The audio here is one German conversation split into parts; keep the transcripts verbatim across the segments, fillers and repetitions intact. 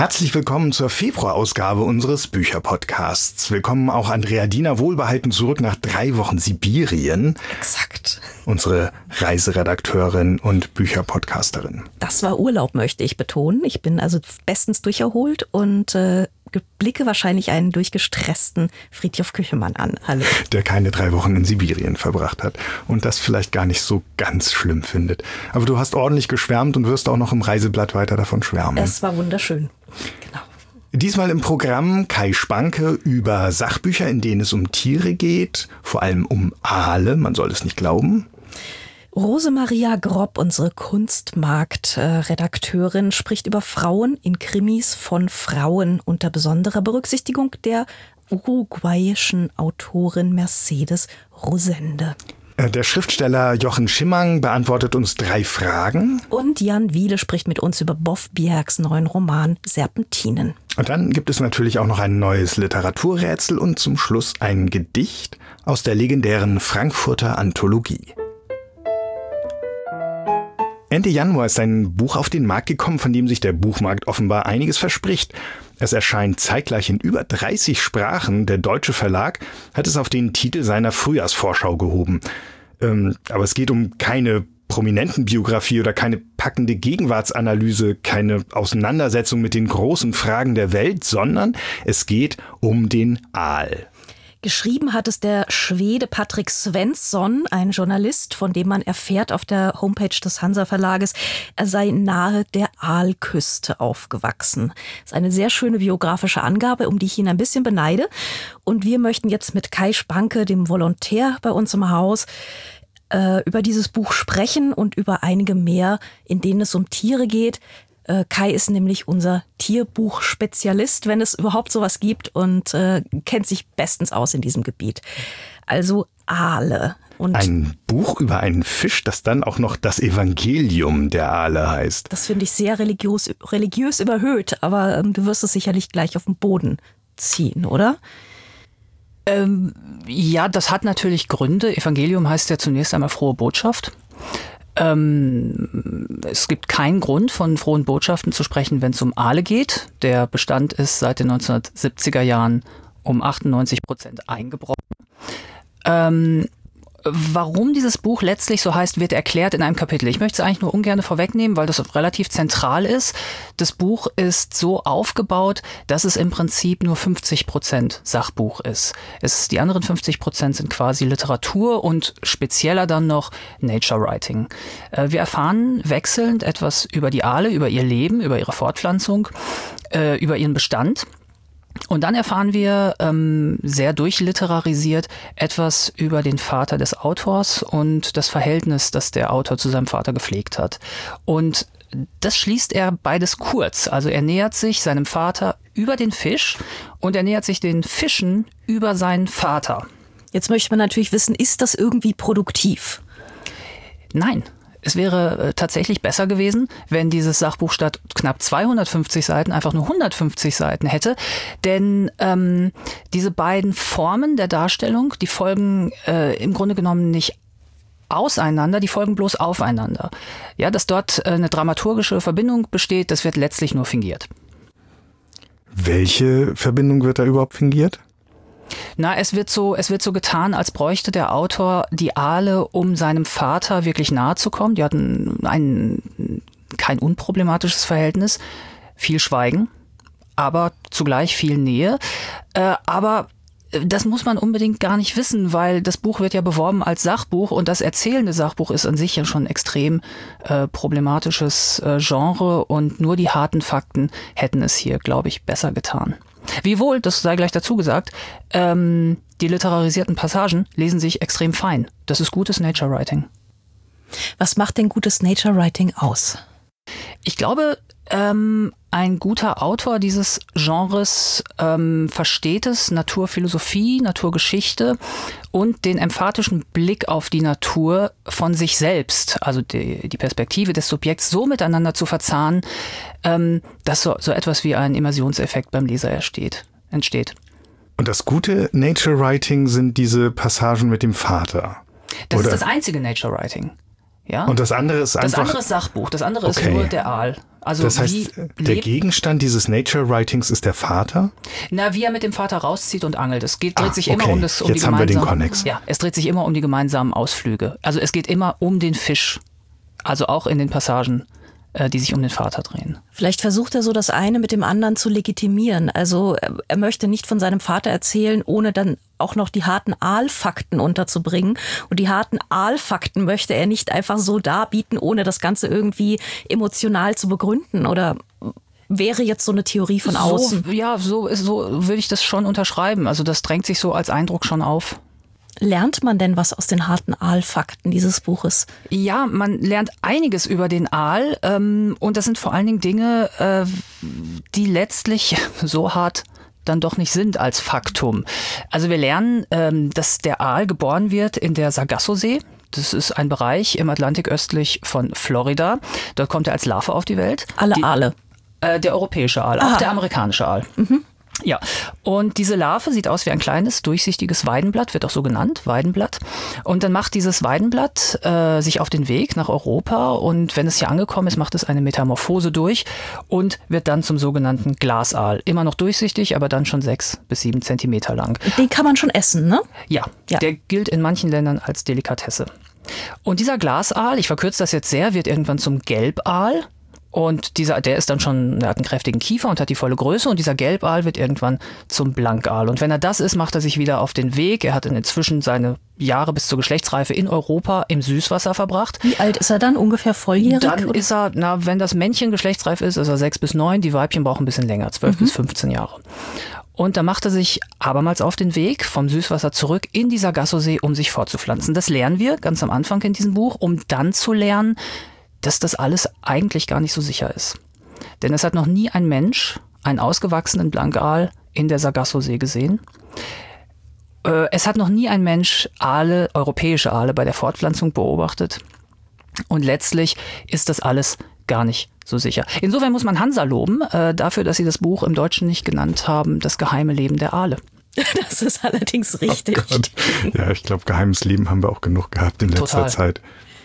Herzlich willkommen zur Februarausgabe unseres Bücherpodcasts. Willkommen auch Andrea Diener wohlbehalten zurück nach drei Wochen Sibirien. Exakt. Unsere Reiseredakteurin und Bücherpodcasterin. Das war Urlaub, möchte ich betonen. Ich bin also bestens durcherholt und äh, blicke wahrscheinlich einen durchgestressten Friedhof Küchemann an. Hallo. Der keine drei Wochen in Sibirien verbracht hat und das vielleicht gar nicht so ganz schlimm findet. Aber du hast ordentlich geschwärmt und wirst auch noch im Reiseblatt weiter davon schwärmen. Es war wunderschön. Genau. Diesmal im Programm Kai Spanke über Sachbücher, in denen es um Tiere geht, vor allem um Aale, man soll es nicht glauben. Rosemaria Grob, unsere Kunstmarkt-Redakteurin, spricht über Frauen in Krimis von Frauen unter besonderer Berücksichtigung der uruguayischen Autorin Mercedes Rosende. Der Schriftsteller Jochen Schimmang beantwortet uns drei Fragen. Und Jan Wiele spricht mit uns über Bof Bjergs neuen Roman Serpentinen. Und dann gibt es natürlich auch noch ein neues Literaturrätsel und zum Schluss ein Gedicht aus der legendären Frankfurter Anthologie. Ende Januar ist ein Buch auf den Markt gekommen, von dem sich der Buchmarkt offenbar einiges verspricht. Es erscheint zeitgleich in über dreißig Sprachen. Der deutsche Verlag hat es auf den Titel seiner Frühjahrsvorschau gehoben. Ähm, aber es geht um keine Prominentenbiografie oder keine packende Gegenwartsanalyse, keine Auseinandersetzung mit den großen Fragen der Welt, sondern es geht um den Aal. Geschrieben hat es der Schwede Patrik Svensson, ein Journalist, von dem man erfährt auf der Homepage des Hansa Verlages, er sei nahe der Aalküste aufgewachsen. Das ist eine sehr schöne biografische Angabe, um die ich ihn ein bisschen beneide. Und wir möchten jetzt mit Kai Spanke, dem Volontär bei uns im Haus, äh, über dieses Buch sprechen und über einige mehr, in denen es um Tiere geht. Kai ist nämlich unser Tierbuch-Spezialist, wenn es überhaupt sowas gibt, und äh, kennt sich bestens aus in diesem Gebiet. Also Aale. Und ein Buch über einen Fisch, das dann auch noch das Evangelium der Aale heißt. Das finde ich sehr religiös, religiös überhöht, aber ähm, du wirst es sicherlich gleich auf den Boden ziehen, oder? Ähm, ja, das hat natürlich Gründe. Evangelium heißt ja zunächst einmal frohe Botschaft. Ähm, es gibt keinen Grund, von frohen Botschaften zu sprechen, wenn es um Aale geht. Der Bestand ist seit den neunzehnhundertsiebziger Jahren um achtundneunzig Prozent eingebrochen. Ähm, Warum dieses Buch letztlich so heißt, wird erklärt in einem Kapitel. Ich möchte es eigentlich nur ungern vorwegnehmen, weil das relativ zentral ist. Das Buch ist so aufgebaut, dass es im Prinzip nur fünfzig Prozent Sachbuch ist. Es, die anderen fünfzig Prozent sind quasi Literatur und spezieller dann noch Nature Writing. Wir erfahren wechselnd etwas über die Aale, über ihr Leben, über ihre Fortpflanzung, über ihren Bestand. Und dann erfahren wir ähm, sehr durchliterarisiert etwas über den Vater des Autors und das Verhältnis, das der Autor zu seinem Vater gepflegt hat. Und das schließt er beides kurz. Also er nähert sich seinem Vater über den Fisch und er nähert sich den Fischen über seinen Vater. Jetzt möchte man natürlich wissen, ist das irgendwie produktiv? Nein. Es wäre äh, tatsächlich besser gewesen, wenn dieses Sachbuch statt knapp zweihundertfünfzig Seiten einfach nur hundertfünfzig Seiten hätte. Denn ähm, diese beiden Formen der Darstellung, die folgen äh, im Grunde genommen nicht auseinander, die folgen bloß aufeinander. Ja, dass dort äh, eine dramaturgische Verbindung besteht, das wird letztlich nur fingiert. Welche Verbindung wird da überhaupt fingiert? Na, es wird so, es wird so getan, als bräuchte der Autor die Aale, um seinem Vater wirklich nahe zu kommen. Die hatten ein, kein unproblematisches Verhältnis, viel Schweigen, aber zugleich viel Nähe. Äh, aber das muss man unbedingt gar nicht wissen, weil das Buch wird ja beworben als Sachbuch und das erzählende Sachbuch ist an sich ja schon ein extrem äh, problematisches äh, Genre und nur die harten Fakten hätten es hier, glaube ich, besser getan. Wiewohl, das sei gleich dazu gesagt, ähm, die literarisierten Passagen lesen sich extrem fein. Das ist gutes Nature Writing. Was macht denn gutes Nature Writing aus? Ich glaube, ähm, ein guter Autor dieses Genres ähm, versteht es, Naturphilosophie, Naturgeschichte und den emphatischen Blick auf die Natur von sich selbst, also die, die Perspektive des Subjekts so miteinander zu verzahnen, ähm, dass so, so etwas wie ein Immersionseffekt beim Leser entsteht. entsteht. Und das gute Nature Writing sind diese Passagen mit dem Vater? Das oder? ist das einzige Nature Writing. Ja? Und das andere ist einfach... Das andere ist Sachbuch, das andere okay. ist nur der Aal. Also das heißt, wie der Gegenstand dieses Nature-Writings ist der Vater? Na, wie er mit dem Vater rauszieht und angelt. Es geht, dreht ah, sich okay. immer um das um Jetzt die haben wir den gemeinsamen, Konnex. Ja, es dreht sich immer um die gemeinsamen Ausflüge. Also es geht immer um den Fisch. Also auch in den Passagen, äh, die sich um den Vater drehen. Vielleicht versucht er so das eine mit dem anderen zu legitimieren. Also er möchte nicht von seinem Vater erzählen, ohne dann auch noch die harten Aalfakten unterzubringen. Und die harten Aalfakten möchte er nicht einfach so darbieten, ohne das Ganze irgendwie emotional zu begründen. Oder wäre jetzt so eine Theorie von außen? So, ja, so, so würde ich das schon unterschreiben. Also das drängt sich so als Eindruck schon auf. Lernt man denn was aus den harten Aalfakten dieses Buches? Ja, man lernt einiges über den Aal. Ähm, und das sind vor allen Dingen Dinge, äh, die letztlich so hart dann doch nicht sind als Faktum. Also wir lernen, ähm, dass der Aal geboren wird in der Sargassosee. Das ist ein Bereich im Atlantik östlich von Florida. Dort kommt er als Larve auf die Welt. Alle die, Aale? Äh, der europäische Aal, Aha. auch der amerikanische Aal. Mhm. Ja, und diese Larve sieht aus wie ein kleines, durchsichtiges Weidenblatt, wird auch so genannt, Weidenblatt. Und dann macht dieses Weidenblatt äh, sich auf den Weg nach Europa und wenn es hier angekommen ist, macht es eine Metamorphose durch und wird dann zum sogenannten Glasaal. Immer noch durchsichtig, aber dann schon sechs bis sieben Zentimeter lang. Den kann man schon essen, ne? Ja, ja, der gilt in manchen Ländern als Delikatesse. Und dieser Glasaal, ich verkürze das jetzt sehr, wird irgendwann zum Gelbaal. Und dieser, der ist dann schon, der hat einen kräftigen Kiefer und hat die volle Größe und dieser Gelbaal wird irgendwann zum Blankaal. Und wenn er das ist, macht er sich wieder auf den Weg. Er hat inzwischen seine Jahre bis zur Geschlechtsreife in Europa im Süßwasser verbracht. Wie alt ist er dann? Ungefähr volljährig? Dann oder? Ist er, na, wenn das Männchen geschlechtsreif ist, ist er sechs bis neun. Die Weibchen brauchen ein bisschen länger, zwölf mhm. bis fünfzehn Jahre. Und da macht er sich abermals auf den Weg vom Süßwasser zurück in die Sargassosee, um sich fortzupflanzen. Das lernen wir ganz am Anfang in diesem Buch, um dann zu lernen, dass das alles eigentlich gar nicht so sicher ist. Denn es hat noch nie ein Mensch einen ausgewachsenen Blankaal in der Sargassosee gesehen. Es hat noch nie ein Mensch Aale, europäische Aale bei der Fortpflanzung beobachtet. Und letztlich ist das alles gar nicht so sicher. Insofern muss man Hansa loben, äh, dafür, dass sie das Buch im Deutschen nicht genannt haben, Das geheime Leben der Aale. Das ist allerdings richtig. Oh Gott. Ja, ich glaube, geheimes Leben haben wir auch genug gehabt in letzter Total. Zeit.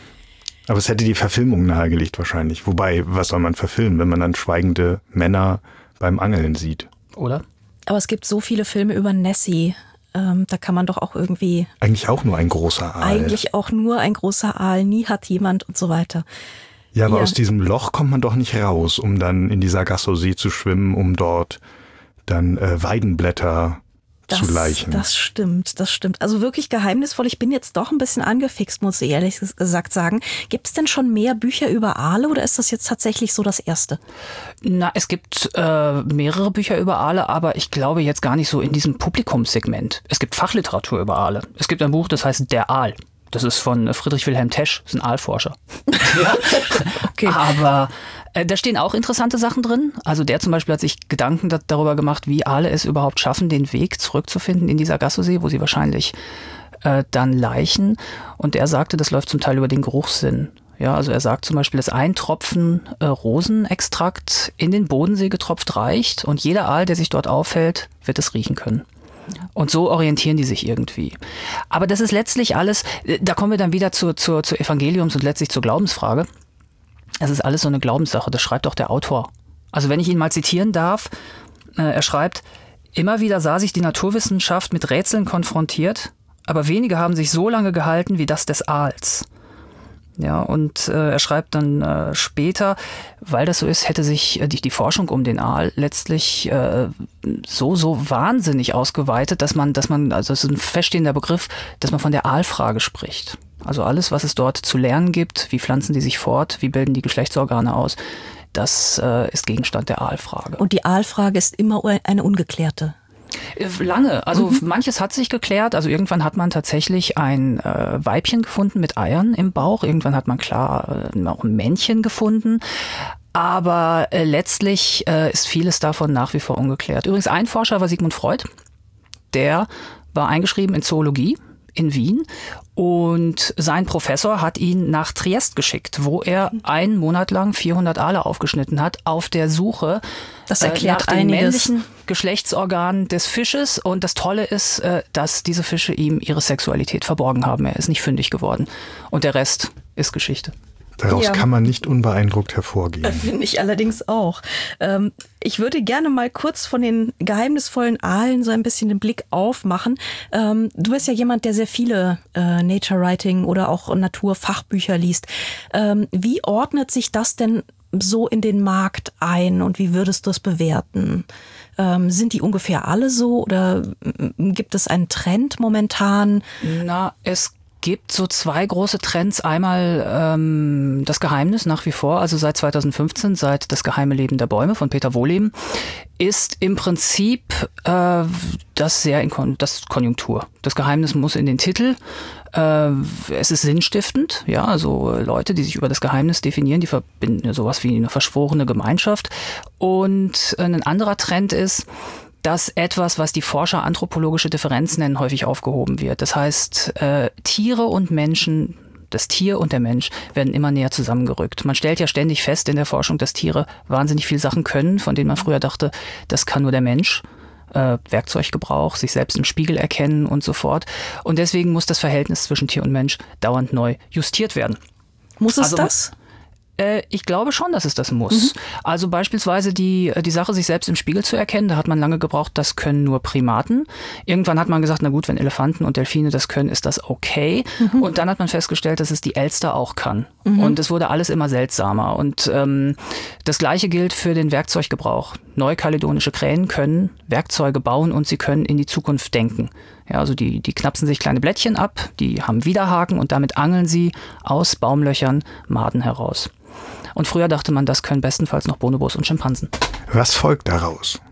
Aber es hätte die Verfilmung nahegelegt wahrscheinlich. Wobei, was soll man verfilmen, wenn man dann schweigende Männer beim Angeln sieht? Oder? Aber es gibt so viele Filme über Nessie. Ähm, da kann man doch auch irgendwie... Eigentlich auch nur ein großer Aal. Eigentlich auch nur ein großer Aal. Nie hat jemand und so weiter. Ja, aber ja. aus diesem Loch kommt man doch nicht raus, um dann in die Sargassosee zu schwimmen, um dort dann äh, Weidenblätter Das, zu leichen. Das stimmt, das stimmt. Also wirklich geheimnisvoll. Ich bin jetzt doch ein bisschen angefixt, muss ich ehrlich gesagt sagen. Gibt es denn schon mehr Bücher über Aale oder ist das jetzt tatsächlich so das erste? Na, es gibt äh, mehrere Bücher über Aale, aber ich glaube jetzt gar nicht so in diesem Publikumssegment. Es gibt Fachliteratur über Aale. Es gibt ein Buch, das heißt Der Aal. Das ist von Friedrich Wilhelm Tesch, das ist ein Aalforscher. Ja. Okay. Aber äh, da stehen auch interessante Sachen drin. Also der zum Beispiel hat sich Gedanken da, darüber gemacht, wie Aale es überhaupt schaffen, den Weg zurückzufinden in die Sargassosee, wo sie wahrscheinlich äh, dann laichen. Und er sagte, das läuft zum Teil über den Geruchssinn. Ja, also er sagt zum Beispiel, dass ein Tropfen äh, Rosenextrakt in den Bodensee getropft reicht und jeder Aal, der sich dort aufhält, wird es riechen können. Und so orientieren die sich irgendwie. Aber das ist letztlich alles, da kommen wir dann wieder zu, zu, zu Evangeliums- und letztlich zur Glaubensfrage. Das ist alles so eine Glaubenssache, das schreibt auch der Autor. Also wenn ich ihn mal zitieren darf, äh, er schreibt, immer wieder sah sich die Naturwissenschaft mit Rätseln konfrontiert, aber wenige haben sich so lange gehalten wie das des Aals. Ja, und äh, er schreibt dann äh, später, weil das so ist, hätte sich äh, die, die Forschung um den Aal letztlich äh, so, so wahnsinnig ausgeweitet, dass man, dass man, also es ist ein feststehender Begriff, dass man von der Aalfrage spricht. Also alles, was es dort zu lernen gibt, wie pflanzen die sich fort, wie bilden die Geschlechtsorgane aus, das äh, ist Gegenstand der Aalfrage. Und die Aalfrage ist immer eine ungeklärte. Lange. Also mhm. manches hat sich geklärt. Also irgendwann hat man tatsächlich ein äh, Weibchen gefunden mit Eiern im Bauch. Irgendwann hat man klar äh, auch ein Männchen gefunden. Aber äh, letztlich äh, ist vieles davon nach wie vor ungeklärt. Übrigens ein Forscher war Sigmund Freud. Der war eingeschrieben in Zoologie in Wien und sein Professor hat ihn nach Triest geschickt, wo er einen Monat lang vierhundert Aale aufgeschnitten hat auf der Suche das erklärt äh, nach den einiges. männlichen Geschlechtsorganen des Fisches. Und das Tolle ist, äh, dass diese Fische ihm ihre Sexualität verborgen haben. Er ist nicht fündig geworden. Und der Rest ist Geschichte. Daraus ja. kann man nicht unbeeindruckt hervorgehen. Finde ich allerdings auch. Ähm, ich würde gerne mal kurz von den geheimnisvollen Aalen so ein bisschen den Blick aufmachen. Ähm, du bist ja jemand, der sehr viele äh, Nature Writing oder auch Naturfachbücher liest. Ähm, wie ordnet sich das denn so in den Markt ein und wie würdest du es bewerten? Ähm, sind die ungefähr alle so oder gibt es einen Trend momentan? Na, es gibt so zwei große Trends. Einmal ähm, das Geheimnis nach wie vor, also seit zweitausendfünfzehn, seit Das geheime Leben der Bäume von Peter Wohleben, ist im Prinzip äh, das sehr in Kon- das Konjunktur. Das Geheimnis muss in den Titel. Äh, es ist sinnstiftend, ja, also Leute, die sich über das Geheimnis definieren, die verbinden ja sowas wie eine verschworene Gemeinschaft. Und ein anderer Trend ist, dass etwas, was die Forscher anthropologische Differenz nennen, häufig aufgehoben wird. Das heißt, äh, Tiere und Menschen, das Tier und der Mensch werden immer näher zusammengerückt. Man stellt ja ständig fest in der Forschung, dass Tiere wahnsinnig viel Sachen können, von denen man früher dachte, das kann nur der Mensch. Äh, Werkzeuggebrauch, sich selbst im Spiegel erkennen und so fort. Und deswegen muss das Verhältnis zwischen Tier und Mensch dauernd neu justiert werden. Muss es also, das? Ich glaube schon, dass es das muss. Mhm. Also beispielsweise die, die Sache, sich selbst im Spiegel zu erkennen, da hat man lange gebraucht, das können nur Primaten. Irgendwann hat man gesagt, na gut, wenn Elefanten und Delfine das können, ist das okay. Mhm. Und dann hat man festgestellt, dass es die Elster auch kann. Mhm. Und es wurde alles immer seltsamer. Und ähm, das Gleiche gilt für den Werkzeuggebrauch. Neukaledonische Krähen können Werkzeuge bauen und sie können in die Zukunft denken. Ja, also die, die knapsen sich kleine Blättchen ab, die haben Widerhaken und damit angeln sie aus Baumlöchern Maden heraus. Und früher dachte man, das können bestenfalls noch Bonobos und Schimpansen. Was folgt daraus?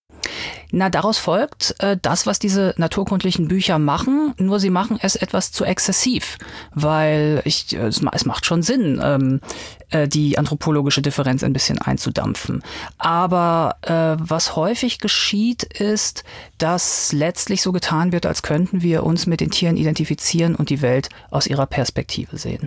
Na, daraus folgt äh, das, was diese naturkundlichen Bücher machen, nur sie machen es etwas zu exzessiv, weil ich, es, es macht schon Sinn, ähm, äh, die anthropologische Differenz ein bisschen einzudampfen. Aber äh, was häufig geschieht, ist, dass letztlich so getan wird, als könnten wir uns mit den Tieren identifizieren und die Welt aus ihrer Perspektive sehen.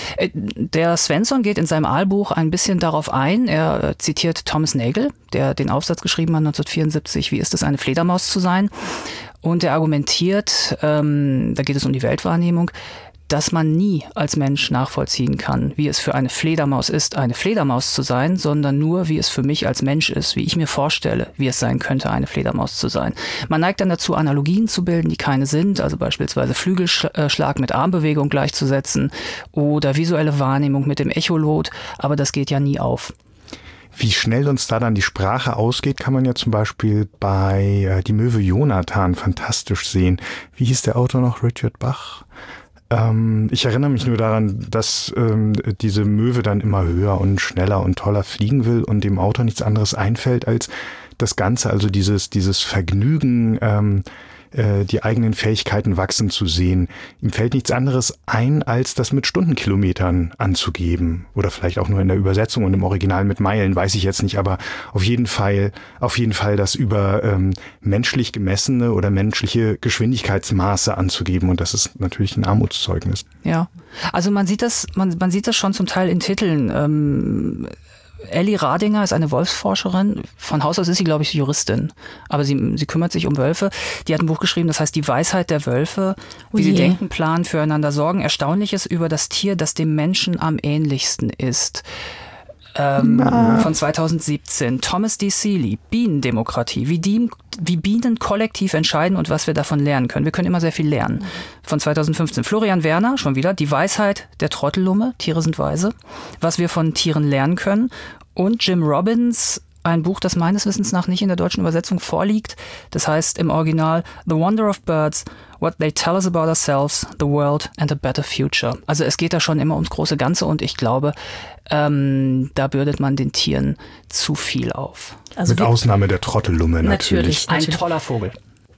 Der Svensson geht in seinem Aalbuch ein bisschen darauf ein. Er zitiert Thomas Nagel, der den Aufsatz geschrieben hat neunzehnhundertvierundsiebzig, wie ist es, eine Fledermaus zu sein? Und er argumentiert, ähm, da geht es um die Weltwahrnehmung, dass man nie als Mensch nachvollziehen kann, wie es für eine Fledermaus ist, eine Fledermaus zu sein, sondern nur, wie es für mich als Mensch ist, wie ich mir vorstelle, wie es sein könnte, eine Fledermaus zu sein. Man neigt dann dazu, Analogien zu bilden, die keine sind, also beispielsweise Flügelschlag mit Armbewegung gleichzusetzen oder visuelle Wahrnehmung mit dem Echolot, aber das geht ja nie auf. Wie schnell uns da dann die Sprache ausgeht, kann man ja zum Beispiel bei äh, Die Möwe Jonathan fantastisch sehen. Wie hieß der Autor noch? Richard Bach? Ähm, ich erinnere mich nur daran, dass ähm, diese Möwe dann immer höher und schneller und toller fliegen will und dem Autor nichts anderes einfällt als das Ganze, also dieses, dieses Vergnügen, ähm, äh, die eigenen Fähigkeiten wachsen zu sehen. Ihm fällt nichts anderes ein, als das mit Stundenkilometern anzugeben. Oder vielleicht auch nur in der Übersetzung und im Original mit Meilen, weiß ich jetzt nicht, aber auf jeden Fall, auf jeden Fall das über ähm, menschlich gemessene oder menschliche Geschwindigkeitsmaße anzugeben. Und das ist natürlich ein Armutszeugnis. Ja, also man sieht das, man, man sieht das schon zum Teil in Titeln. Ähm Elli Radinger ist eine Wolfsforscherin. Von Haus aus ist sie, glaube ich, Juristin. Aber sie, sie kümmert sich um Wölfe. Die hat ein Buch geschrieben, das heißt Die Weisheit der Wölfe. Wie sie denken, planen, füreinander sorgen. Erstaunliches über das Tier, das dem Menschen am ähnlichsten ist. Ähm, von zweitausendsiebzehn. Thomas D. Seeley, Bienendemokratie, wie, die, wie Bienen kollektiv entscheiden und was wir davon lernen können. Wir können immer sehr viel lernen. Von zweitausendfünfzehn. Florian Werner, schon wieder, Die Weisheit der Trottellumme, Tiere sind weise, was wir von Tieren lernen können. Und Jim Robbins, ein Buch, das meines Wissens nach nicht in der deutschen Übersetzung vorliegt. Das heißt im Original The Wonder of Birds, What They Tell Us About Ourselves, The World and a Better Future. Also es geht da schon immer ums große Ganze und ich glaube, ähm, da bürdet man den Tieren zu viel auf. Also Mit Ausnahme der Trottellumme natürlich. natürlich. Ein toller Vogel.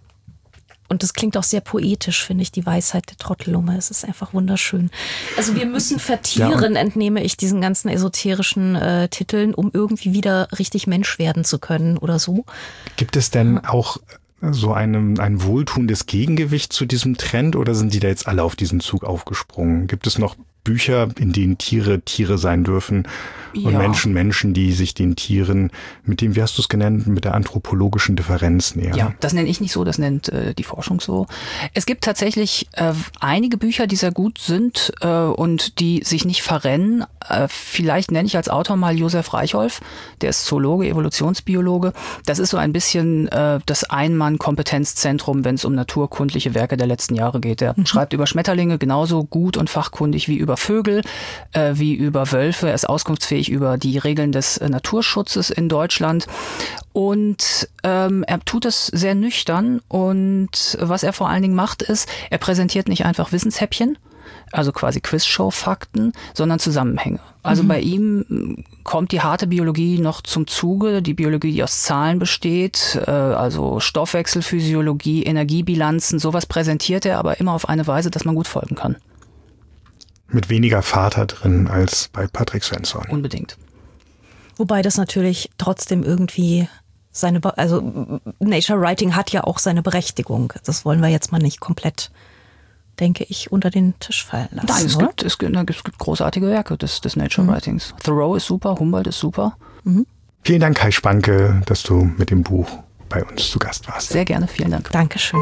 Und das klingt auch sehr poetisch, finde ich, die Weisheit der Trottellumme. Es ist einfach wunderschön. Also wir müssen vertieren, ja. entnehme ich diesen ganzen esoterischen äh, Titeln, um irgendwie wieder richtig Mensch werden zu können oder so. Gibt es denn ja. auch so einem, ein wohltuendes Gegengewicht zu diesem Trend oder sind die da jetzt alle auf diesen Zug aufgesprungen? Gibt es noch Bücher, in denen Tiere Tiere sein dürfen und Ja. Menschen Menschen, die sich den Tieren mit dem, wie hast du es genannt, mit der anthropologischen Differenz nähern. Ja, das nenne ich nicht so, das nennt äh, die Forschung so. Es gibt tatsächlich äh, einige Bücher, die sehr gut sind äh, und die sich nicht verrennen. Äh, vielleicht nenne ich als Autor mal Josef Reichholf, der ist Zoologe, Evolutionsbiologe. Das ist so ein bisschen äh, das Ein-Mann-Kompetenzzentrum, wenn es um naturkundliche Werke der letzten Jahre geht. Der mhm. schreibt über Schmetterlinge genauso gut und fachkundig wie über Vögel, äh, wie über Wölfe. Er ist auskunftsfähig über die Regeln des äh, Naturschutzes in Deutschland. Und ähm, er tut es sehr nüchtern. Und was er vor allen Dingen macht, ist, er präsentiert nicht einfach Wissenshäppchen, also quasi Quizshow-Fakten, sondern Zusammenhänge. Also mhm. bei ihm kommt die harte Biologie noch zum Zuge, die Biologie, die aus Zahlen besteht, äh, also Stoffwechselphysiologie, Energiebilanzen, sowas präsentiert er, aber immer auf eine Weise, dass man gut folgen kann. Mit weniger Vater drin als bei Patrick Svensson. Unbedingt. Wobei das natürlich trotzdem irgendwie seine, Be- also Nature Writing hat ja auch seine Berechtigung. Das wollen wir jetzt mal nicht komplett, denke ich, unter den Tisch fallen lassen. Nein, es oder? gibt, es, gibt, es gibt großartige Werke des, des Nature Mhm. Writings. Thoreau ist super, Humboldt ist super. Mhm. Vielen Dank, Kai Spanke, dass du mit dem Buch bei uns zu Gast warst. Sehr gerne, vielen Dank. Dankeschön.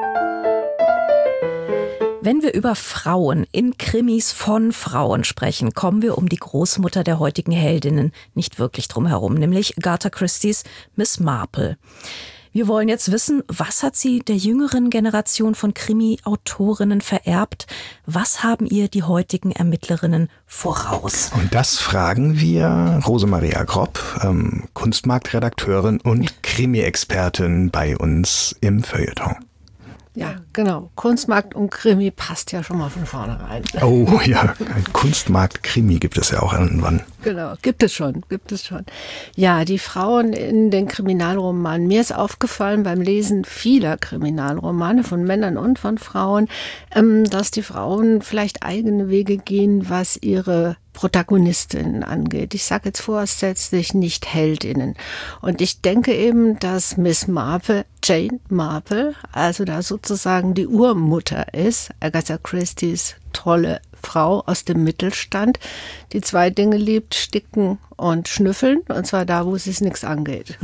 Wenn wir über Frauen in Krimis von Frauen sprechen, kommen wir um die Großmutter der heutigen Heldinnen nicht wirklich drum herum, nämlich Agatha Christies Miss Marple. Wir wollen jetzt wissen, was hat sie der jüngeren Generation von Krimi-Autorinnen vererbt? Was haben ihr die heutigen Ermittlerinnen voraus? Und das fragen wir Rosemaria Gropp, ähm, Kunstmarktredakteurin und Krimi-Expertin bei uns im Feuilleton. Ja, genau. Kunstmarkt und Krimi passt ja schon mal von vornherein. Oh ja, ein Kunstmarkt-Krimi gibt es ja auch irgendwann. Genau, gibt es schon, gibt es schon. Ja, die Frauen in den Kriminalromanen. Mir ist aufgefallen beim Lesen vieler Kriminalromane von Männern und von Frauen, ähm, dass die Frauen vielleicht eigene Wege gehen, was ihre Protagonistinnen angeht. Ich sage jetzt vorsätzlich nicht Heldinnen. Und ich denke eben, dass Miss Marple, Jane Marple, also da sozusagen die Urmutter ist, Agatha Christies tolle Frau aus dem Mittelstand, die zwei Dinge liebt, sticken und schnüffeln, und zwar da, wo es nichts angeht.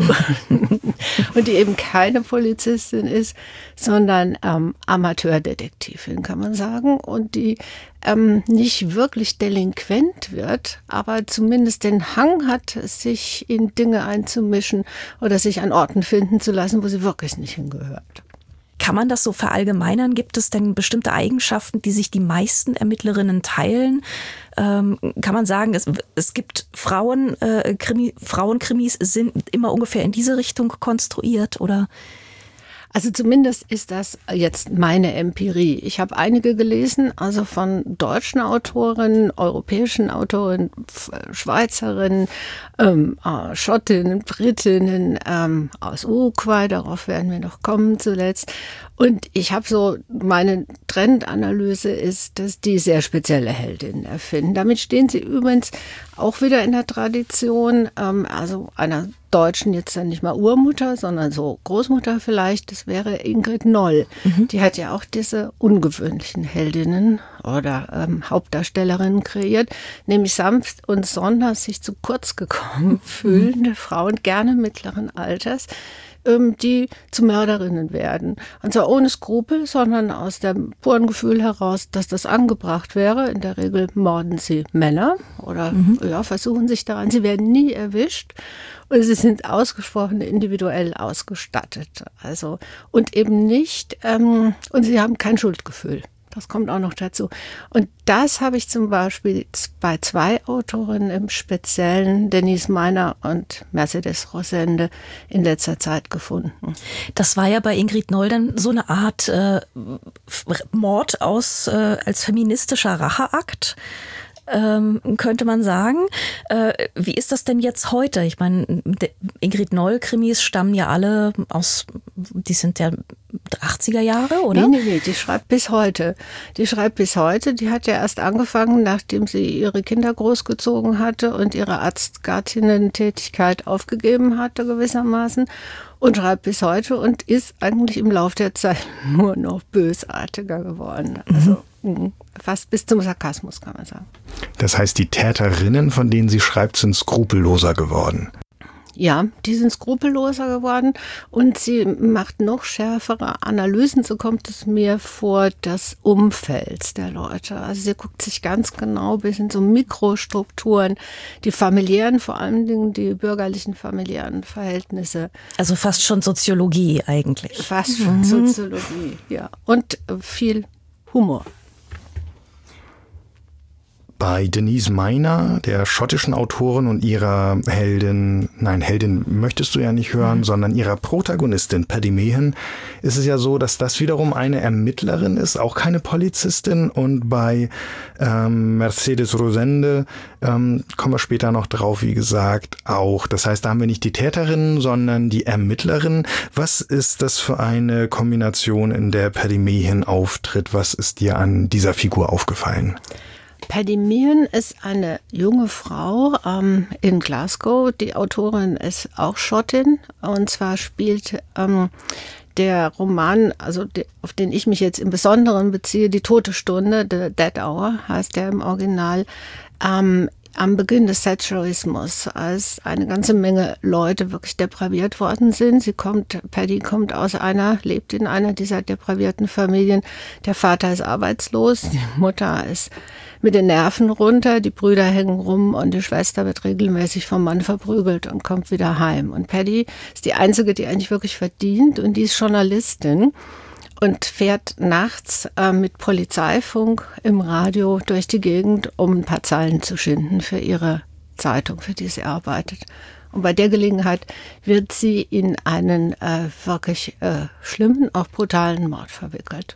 Und die eben keine Polizistin ist, sondern ähm, Amateurdetektivin, kann man sagen, und die ähm, nicht wirklich delinquent wird, aber zumindest den Hang hat, sich in Dinge einzumischen oder sich an Orten finden zu lassen, wo sie wirklich nicht hingehört. Kann man das so verallgemeinern? Gibt es denn bestimmte Eigenschaften, die sich die meisten Ermittlerinnen teilen? Ähm, kann man sagen, es, es gibt Frauen, äh, Krimi, Frauenkrimis sind immer ungefähr in diese Richtung konstruiert, oder? Also zumindest ist das jetzt meine Empirie. Ich habe einige gelesen, also von deutschen Autorinnen, europäischen Autorinnen, Schweizerinnen, ähm, Schottinnen, Britinnen, ähm, aus Uruguay, darauf werden wir noch kommen zuletzt. Und ich habe so, meine Trendanalyse ist, dass die sehr spezielle Heldinnen erfinden. Damit stehen sie übrigens auch wieder in der Tradition, ähm, also einer Deutschen jetzt dann nicht mal Urmutter, sondern so Großmutter vielleicht, das wäre Ingrid Noll. Mhm. Die hat ja auch diese ungewöhnlichen Heldinnen oder ähm, Hauptdarstellerinnen kreiert, nämlich sanft und sonders sich zu kurz gekommen fühlende Frauen, gerne mittleren Alters, ähm, die zu Mörderinnen werden. Und zwar ohne Skrupel, sondern aus dem puren Gefühl heraus, dass das angebracht wäre. In der Regel morden sie Männer oder mhm. ja, versuchen sich daran. Sie werden nie erwischt. Und sie sind ausgesprochen individuell ausgestattet. Also, und eben nicht, ähm, und sie haben kein Schuldgefühl. Das kommt auch noch dazu. Und das habe ich zum Beispiel bei zwei Autorinnen im Speziellen, Denise Meiner und Mercedes Rosende, in letzter Zeit gefunden. Das war ja bei Ingrid Noll dann so eine Art äh, Mord aus äh, als feministischer Racheakt. Ähm, könnte man sagen. Äh, wie ist das denn jetzt heute? Ich meine, Ingrid Noll-Krimis stammen ja alle aus, die sind ja achtziger Jahre, oder? Nee, nee, nee, die schreibt bis heute. Die schreibt bis heute. Die hat ja erst angefangen, nachdem sie ihre Kinder großgezogen hatte und ihre Arztgattinnen-Tätigkeit aufgegeben hatte gewissermaßen. Und schreibt bis heute und ist eigentlich im Laufe der Zeit nur noch bösartiger geworden. Also fast bis zum Sarkasmus, kann man sagen. Das heißt, die Täterinnen, von denen sie schreibt, sind skrupelloser geworden. Ja, die sind skrupelloser geworden und sie macht noch schärfere Analysen, so kommt es mir vor, des Umfelds der Leute. Also sie guckt sich ganz genau bis in so Mikrostrukturen, die familiären, vor allen Dingen die bürgerlichen familiären Verhältnisse. Also fast schon Soziologie eigentlich. Fast schon mhm. Soziologie, ja. Und viel Humor. Bei Denise Miner, der schottischen Autorin und ihrer Heldin, nein, Heldin möchtest du ja nicht hören, mhm. sondern ihrer Protagonistin Paddy Meehan, ist es ja so, dass das wiederum eine Ermittlerin ist, auch keine Polizistin. Und bei ähm, Mercedes Rosende ähm, kommen wir später noch drauf, wie gesagt, auch. Das heißt, da haben wir nicht die Täterin, sondern die Ermittlerin. Was ist das für eine Kombination, in der Paddy Meehan auftritt? Was ist dir an dieser Figur aufgefallen? Paddy Meehan ist eine junge Frau ähm, in Glasgow. Die Autorin ist auch Schottin. Und zwar spielt ähm, der Roman, also die, auf den ich mich jetzt im Besonderen beziehe, Die tote Stunde, The Dead Hour, heißt der im Original, ähm, am Beginn des Thatcherismus, als eine ganze Menge Leute wirklich depraviert worden sind. Sie kommt, Paddy kommt aus einer, lebt in einer dieser depravierten Familien. Der Vater ist arbeitslos, die Mutter ist mit den Nerven runter, die Brüder hängen rum und die Schwester wird regelmäßig vom Mann verprügelt und kommt wieder heim. Und Paddy ist die einzige, die eigentlich wirklich verdient, und die ist Journalistin und fährt nachts äh, mit Polizeifunk im Radio durch die Gegend, um ein paar Zeilen zu schinden für ihre Zeitung, für die sie arbeitet. Und bei der Gelegenheit wird sie in einen äh, wirklich äh, schlimmen, auch brutalen Mord verwickelt.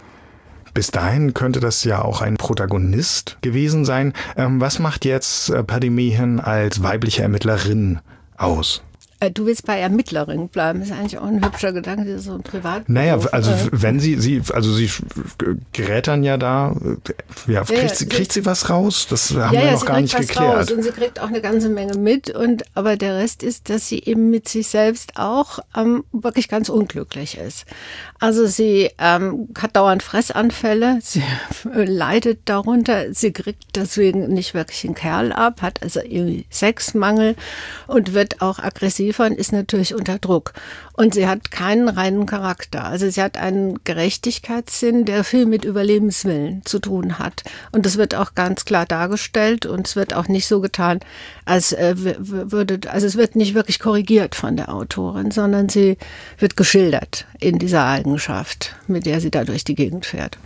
Bis dahin könnte das ja auch ein Protagonist gewesen sein. Ähm, was macht jetzt äh, Paddy Meehan als weibliche Ermittlerin aus? Du willst bei Ermittlerin bleiben, das ist eigentlich auch ein hübscher Gedanke, das ist so ein Privat. Naja, also wenn sie, sie, also sie gerät dann ja da, ja, kriegt, ja, sie, kriegt sie was raus? Das haben ja, wir ja, noch gar nicht geklärt. Raus und sie kriegt auch eine ganze Menge mit, und aber der Rest ist, dass sie eben mit sich selbst auch ähm, wirklich ganz unglücklich ist. Also sie ähm, hat dauernd Fressanfälle, sie leidet darunter, sie kriegt deswegen nicht wirklich einen Kerl ab, hat also irgendwie Sexmangel und wird auch aggressiv und ist natürlich unter Druck. Und sie hat keinen reinen Charakter. Also sie hat einen Gerechtigkeitssinn, der viel mit Überlebenswillen zu tun hat. Und das wird auch ganz klar dargestellt, und es wird auch nicht so getan, als äh, würde, also es wird nicht wirklich korrigiert von der Autorin, sondern sie wird geschildert in dieser Eigenschaft, mit der sie da durch die Gegend fährt.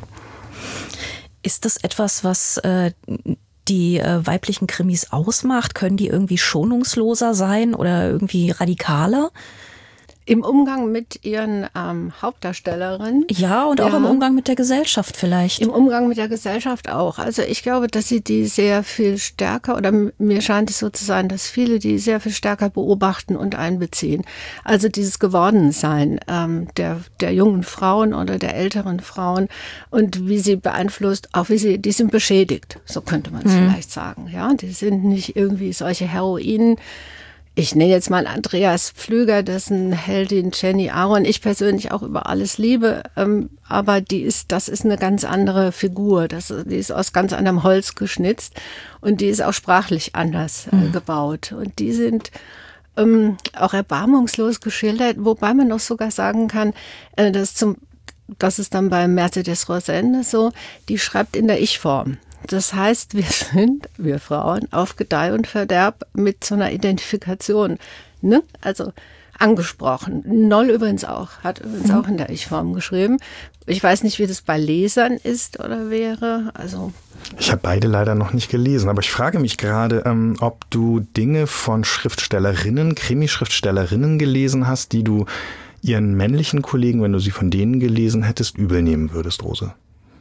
Ist das etwas, was äh, die äh, weiblichen Krimis ausmacht? Können die irgendwie schonungsloser sein oder irgendwie radikaler? Im Umgang mit ihren ähm, Hauptdarstellerinnen. Ja, und auch ja. im Umgang mit der Gesellschaft vielleicht. Im Umgang mit der Gesellschaft auch. Also ich glaube, dass sie die sehr viel stärker, oder mir scheint es so zu sein, dass viele die sehr viel stärker beobachten und einbeziehen. Also dieses Gewordensein ähm, der, der jungen Frauen oder der älteren Frauen, und wie sie beeinflusst, auch wie sie, die sind beschädigt, so könnte man es mhm. vielleicht sagen. Ja, die sind nicht irgendwie solche Heroinen. Ich nenne jetzt mal Andreas Pflüger, dessen Heldin Jenny Aron ich persönlich auch über alles liebe, ähm, aber die ist, das ist eine ganz andere Figur, das, die ist aus ganz anderem Holz geschnitzt, und die ist auch sprachlich anders äh, mhm. gebaut, und die sind ähm, auch erbarmungslos geschildert, wobei man auch sogar sagen kann, äh, dass zum, das ist dann bei Mercedes Rosende so, die schreibt in der Ich-Form. Das heißt, wir sind, wir Frauen, auf Gedeih und Verderb mit so einer Identifikation, ne? Also angesprochen. Noll übrigens auch, hat übrigens auch in der Ich-Form geschrieben. Ich weiß nicht, wie das bei Lesern ist oder wäre. Also ich habe beide leider noch nicht gelesen, aber ich frage mich gerade, ähm, ob du Dinge von Schriftstellerinnen, Krimi-Schriftstellerinnen gelesen hast, die du ihren männlichen Kollegen, wenn du sie von denen gelesen hättest, übel nehmen würdest, Rose.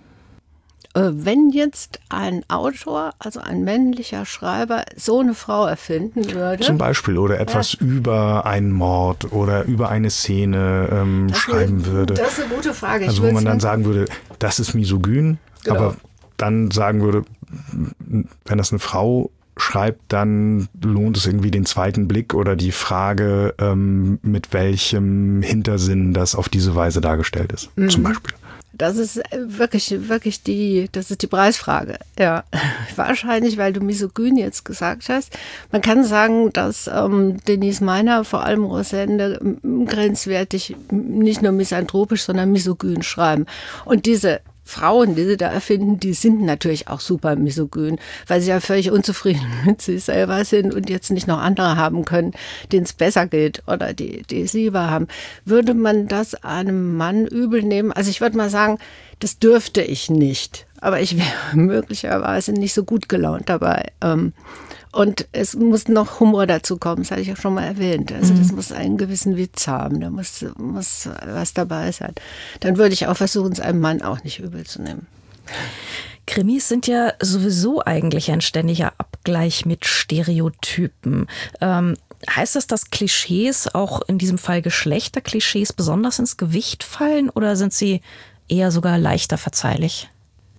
Wenn jetzt ein Autor, also ein männlicher Schreiber, so eine Frau erfinden würde. Zum Beispiel, oder etwas ja. über einen Mord oder über eine Szene ähm, schreiben ist, würde. Das ist eine gute Frage. Also wo man dann sagen würde, das ist misogyn, genau. aber dann sagen würde, wenn das eine Frau schreibt, dann lohnt es irgendwie den zweiten Blick oder die Frage, ähm, mit welchem Hintersinn das auf diese Weise dargestellt ist, mhm. zum Beispiel. Das ist wirklich, wirklich die, das ist die Preisfrage. Ja, wahrscheinlich, weil du misogyn jetzt gesagt hast. Man kann sagen, dass ähm, Denise Meiner, vor allem Rosende, grenzwertig nicht nur misanthropisch, sondern misogyn schreiben. Und diese Frauen, die sie da erfinden, die sind natürlich auch super misogyn, weil sie ja völlig unzufrieden mit sich selber sind und jetzt nicht noch andere haben können, denen es besser geht oder die, die es lieber haben. Würde man das einem Mann übel nehmen? Also ich würde mal sagen, das dürfte ich nicht, aber ich wäre möglicherweise nicht so gut gelaunt dabei. Und es muss noch Humor dazu kommen, das hatte ich auch schon mal erwähnt. Also das muss einen gewissen Witz haben, da muss, muss was dabei sein. Dann würde ich auch versuchen, es einem Mann auch nicht übel zu nehmen. Krimis sind ja sowieso eigentlich ein ständiger Abgleich mit Stereotypen. Ähm, heißt das, dass Klischees, auch in diesem Fall Geschlechterklischees, besonders ins Gewicht fallen oder sind sie eher sogar leichter verzeihlich?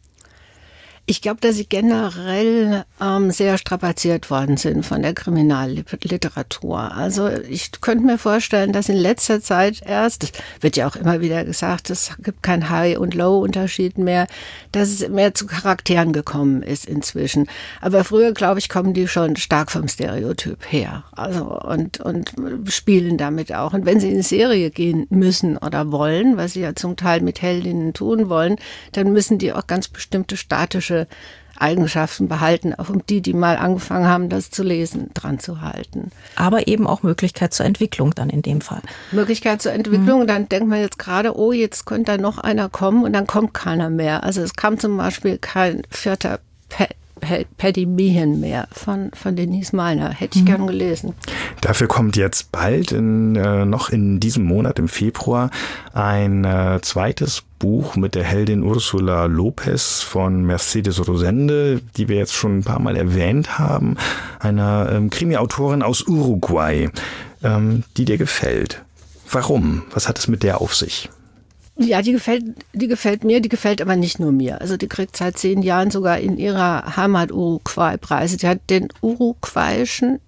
Ich glaube, dass sie generell ähm, sehr strapaziert worden sind von der Kriminalliteratur. Also ich könnte mir vorstellen, dass in letzter Zeit erst, es wird ja auch immer wieder gesagt, es gibt keinen High- und Low-Unterschied mehr, dass es mehr zu Charakteren gekommen ist inzwischen. Aber früher, glaube ich, kommen die schon stark vom Stereotyp her. Also und, und spielen damit auch. Und wenn sie in eine Serie gehen müssen oder wollen, was sie ja zum Teil mit Heldinnen tun wollen, dann müssen die auch ganz bestimmte statische Eigenschaften behalten, auch um die, die mal angefangen haben, das zu lesen, dran zu halten. Aber eben auch Möglichkeit zur Entwicklung dann in dem Fall. Möglichkeit zur Entwicklung, mhm. Dann denkt man jetzt gerade, oh, jetzt könnte da noch einer kommen und dann kommt keiner mehr. Also es kam zum Beispiel kein vierter Pe Paddy Meehan mehr von, von Denise Meiner. Hätte ich mhm. gern gelesen. Dafür kommt jetzt bald, in, äh, noch in diesem Monat, im Februar, ein äh, zweites Buch mit der Heldin Ursula Lopez von Mercedes Rosende, die wir jetzt schon ein paar Mal erwähnt haben, einer ähm, Krimi-Autorin aus Uruguay, ähm, die dir gefällt. Warum? Was hat es mit der auf sich? Ja, die gefällt, die gefällt mir, die gefällt aber nicht nur mir. Also die kriegt seit zehn Jahren sogar in ihrer Heimat Uruguay Preise. Die hat den uruguayischen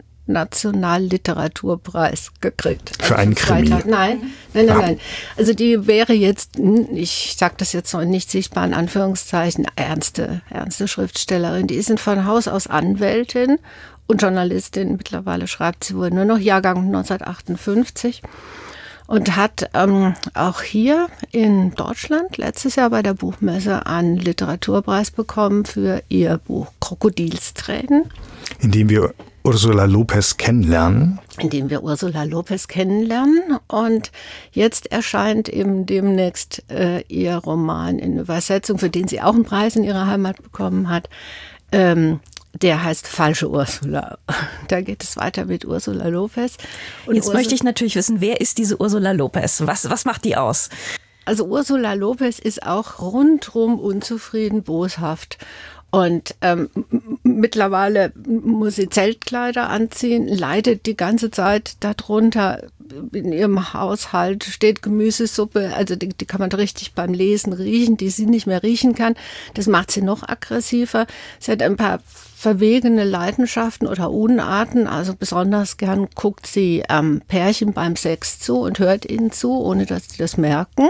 Nationalliteraturpreis gekriegt. Für also einen Krimi? Nein, nein, nein, ah. nein. Also die wäre jetzt, ich sage das jetzt noch nicht sichtbar in Anführungszeichen, ernste, ernste Schriftstellerin. Die ist von Haus aus Anwältin und Journalistin. Mittlerweile schreibt sie wohl nur noch Jahrgang neunzehnhundertachtundfünfzig. Und hat ähm, auch hier in Deutschland letztes Jahr bei der Buchmesse einen Literaturpreis bekommen für ihr Buch Krokodilstränen. Indem wir Ursula Lopez kennenlernen. Indem wir Ursula Lopez kennenlernen. Und jetzt erscheint eben demnächst äh, ihr Roman in Übersetzung, für den sie auch einen Preis in ihrer Heimat bekommen hat. Ähm, Der heißt Falsche Ursula. Da geht es weiter mit Ursula Lopez. Und Jetzt Ursula möchte ich natürlich wissen, wer ist diese Ursula Lopez? Was, was macht die aus? Also Ursula Lopez ist auch rundrum unzufrieden, boshaft. Und ähm, mittlerweile muss sie Zeltkleider anziehen, leidet die ganze Zeit darunter. In ihrem Haushalt steht Gemüsesuppe, also die, die kann man richtig beim Lesen riechen, die sie nicht mehr riechen kann. Das macht sie noch aggressiver. Sie hat ein paar verwegene Leidenschaften oder Unarten, also besonders gern guckt sie ähm, Pärchen beim Sex zu und hört ihnen zu, ohne dass sie das merken.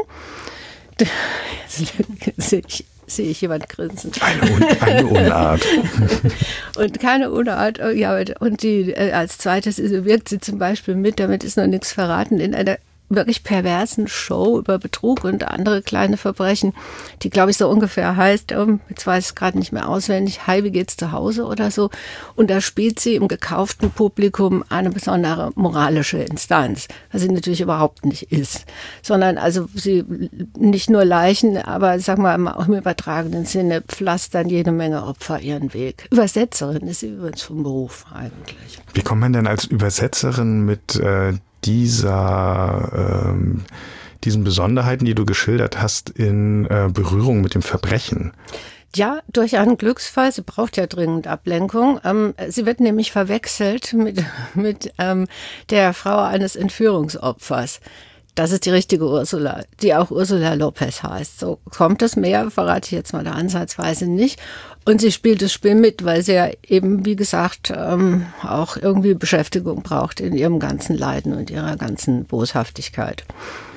sehe ich, sehe ich jemand grinsen. Eine, Un eine Unart. Und keine Unart. Ja, und die, als zweites wirkt sie zum Beispiel mit, damit ist noch nichts verraten, in einer wirklich perversen Show über Betrug und andere kleine Verbrechen, die, glaube ich, so ungefähr heißt, jetzt weiß ich gerade nicht mehr auswendig, Hi, wie geht's zu Hause oder so. Und da spielt sie im gekauften Publikum eine besondere moralische Instanz, was sie natürlich überhaupt nicht ist. Sondern also sie nicht nur Leichen, aber sagen wir mal auch im übertragenen Sinne pflastern jede Menge Opfer ihren Weg. Übersetzerin ist sie übrigens vom Beruf eigentlich. Wie kommt man denn als Übersetzerin mit äh, dieser, ähm, diesen Besonderheiten, die du geschildert hast, in äh, Berührung mit dem Verbrechen? Ja, durch einen Glücksfall. Sie braucht ja dringend Ablenkung. Ähm, sie wird nämlich verwechselt mit, mit ähm, der Frau eines Entführungsopfers. Das ist die richtige Ursula, die auch Ursula Lopez heißt. So kommt es, mehr verrate ich jetzt mal da ansatzweise nicht. Und sie spielt das Spiel mit, weil sie ja eben, wie gesagt, ähm, auch irgendwie Beschäftigung braucht in ihrem ganzen Leiden und ihrer ganzen Boshaftigkeit.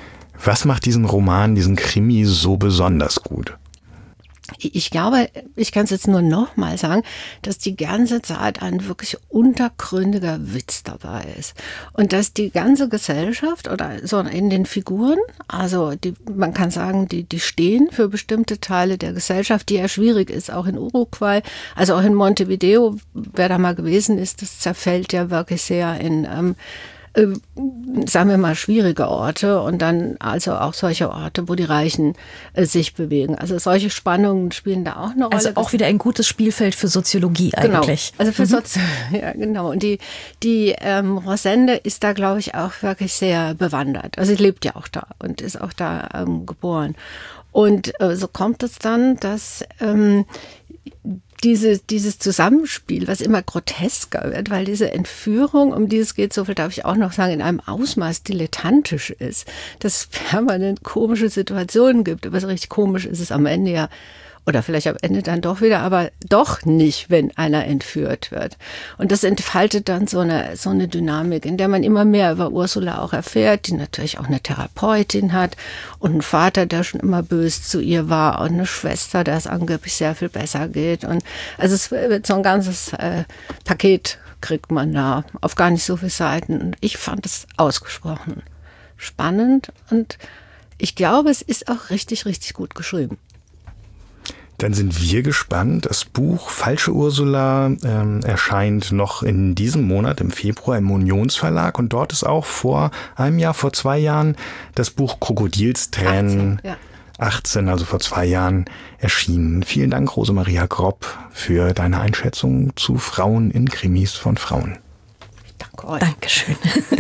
Was macht diesen Roman, diesen Krimi so besonders gut? Ich glaube, ich kann es jetzt nur noch mal sagen, dass die ganze Zeit ein wirklich untergründiger Witz dabei ist. Und dass die ganze Gesellschaft oder so in den Figuren, also die, man kann sagen, die, die stehen für bestimmte Teile der Gesellschaft, die ja schwierig ist, auch in Uruguay, also auch in Montevideo, wer da mal gewesen ist, das zerfällt ja wirklich sehr in ähm, Äh, sagen wir mal, schwierige Orte und dann also auch solche Orte, wo die Reichen äh, sich bewegen. Also solche Spannungen spielen da auch eine Rolle. Also auch wieder ein gutes Spielfeld für Soziologie eigentlich. Genau, also für mhm. Sozi ja genau. Und die, die ähm, Rosende ist da, glaube ich, auch wirklich sehr bewandert. Also sie lebt ja auch da und ist auch da ähm, geboren. Und äh, so kommt es dann, dass ähm, Diese, dieses Zusammenspiel, was immer grotesker wird, weil diese Entführung, um die es geht, so viel darf ich auch noch sagen, in einem Ausmaß dilettantisch ist, dass es permanent komische Situationen gibt. Aber so richtig komisch ist es am Ende ja, oder vielleicht am Ende dann doch wieder, aber doch nicht, wenn einer entführt wird. Und das entfaltet dann so eine, so eine Dynamik, in der man immer mehr über Ursula auch erfährt, die natürlich auch eine Therapeutin hat und einen Vater, der schon immer böse zu ihr war und eine Schwester, der es angeblich sehr viel besser geht. Und also es wird so ein ganzes äh, Paket kriegt man da auf gar nicht so viele Seiten. Und ich fand es ausgesprochen spannend und ich glaube, es ist auch richtig, richtig gut geschrieben. Dann sind wir gespannt. Das Buch Falsche Ursula ähm, erscheint noch in diesem Monat, im Februar, im Unionsverlag. Und dort ist auch vor einem Jahr, vor zwei Jahren, das Buch Krokodilstränen achtzehn, ja. achtzehn, also vor zwei Jahren, erschienen. Vielen Dank, Rosemaria Gropp, für deine Einschätzung zu Frauen in Krimis von Frauen. Ich danke euch. Dankeschön.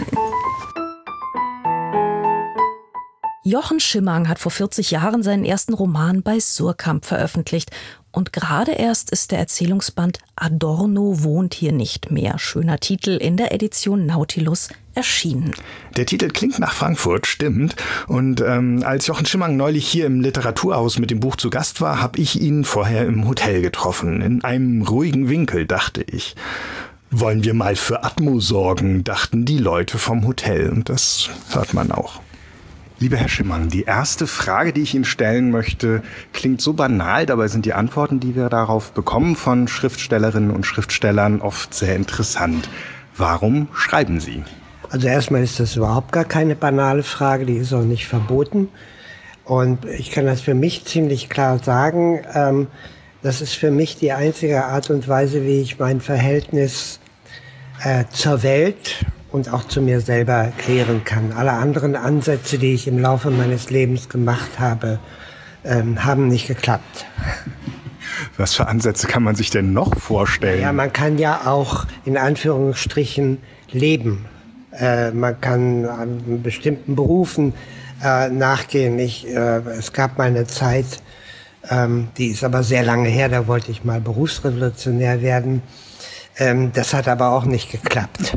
Jochen Schimmang hat vor vierzig Jahren seinen ersten Roman bei Suhrkamp veröffentlicht. Und gerade erst ist der Erzählungsband Adorno wohnt hier nicht mehr, schöner Titel, in der Edition Nautilus erschienen. Der Titel klingt nach Frankfurt, stimmt. Und ähm, als Jochen Schimmang neulich hier im Literaturhaus mit dem Buch zu Gast war, habe ich ihn vorher im Hotel getroffen. In einem ruhigen Winkel, dachte ich. Wollen wir mal für Atmo sorgen, dachten die Leute vom Hotel. Und das hört man auch. Lieber Herr Schimmang, die erste Frage, die ich Ihnen stellen möchte, klingt so banal, dabei sind die Antworten, die wir darauf bekommen von Schriftstellerinnen und Schriftstellern, oft sehr interessant. Warum schreiben Sie? Also erstmal ist das überhaupt gar keine banale Frage, die ist auch nicht verboten. Und ich kann das für mich ziemlich klar sagen, ähm, das ist für mich die einzige Art und Weise, wie ich mein Verhältnis äh, zur Welt und auch zu mir selber klären kann. Alle anderen Ansätze, die ich im Laufe meines Lebens gemacht habe, ähm, haben nicht geklappt. Was für Ansätze kann man sich denn noch vorstellen? Ja, man kann ja auch in Anführungsstrichen leben. Äh, man kann an bestimmten Berufen äh, nachgehen. Ich, äh, es gab mal eine Zeit, ähm, die ist aber sehr lange her, da wollte ich mal Berufsrevolutionär werden. Ähm, das hat aber auch nicht geklappt.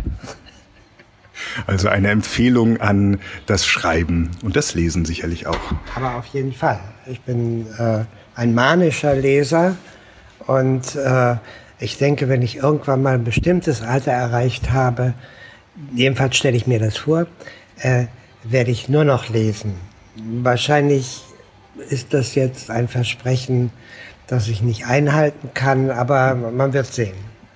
Also eine Empfehlung an das Schreiben und das Lesen sicherlich auch. Aber auf jeden Fall. Ich bin äh, ein manischer Leser und äh, ich denke, wenn ich irgendwann mal ein bestimmtes Alter erreicht habe, jedenfalls stelle ich mir das vor, äh, werde ich nur noch lesen. Wahrscheinlich ist das jetzt ein Versprechen, das ich nicht einhalten kann, aber man wird sehen.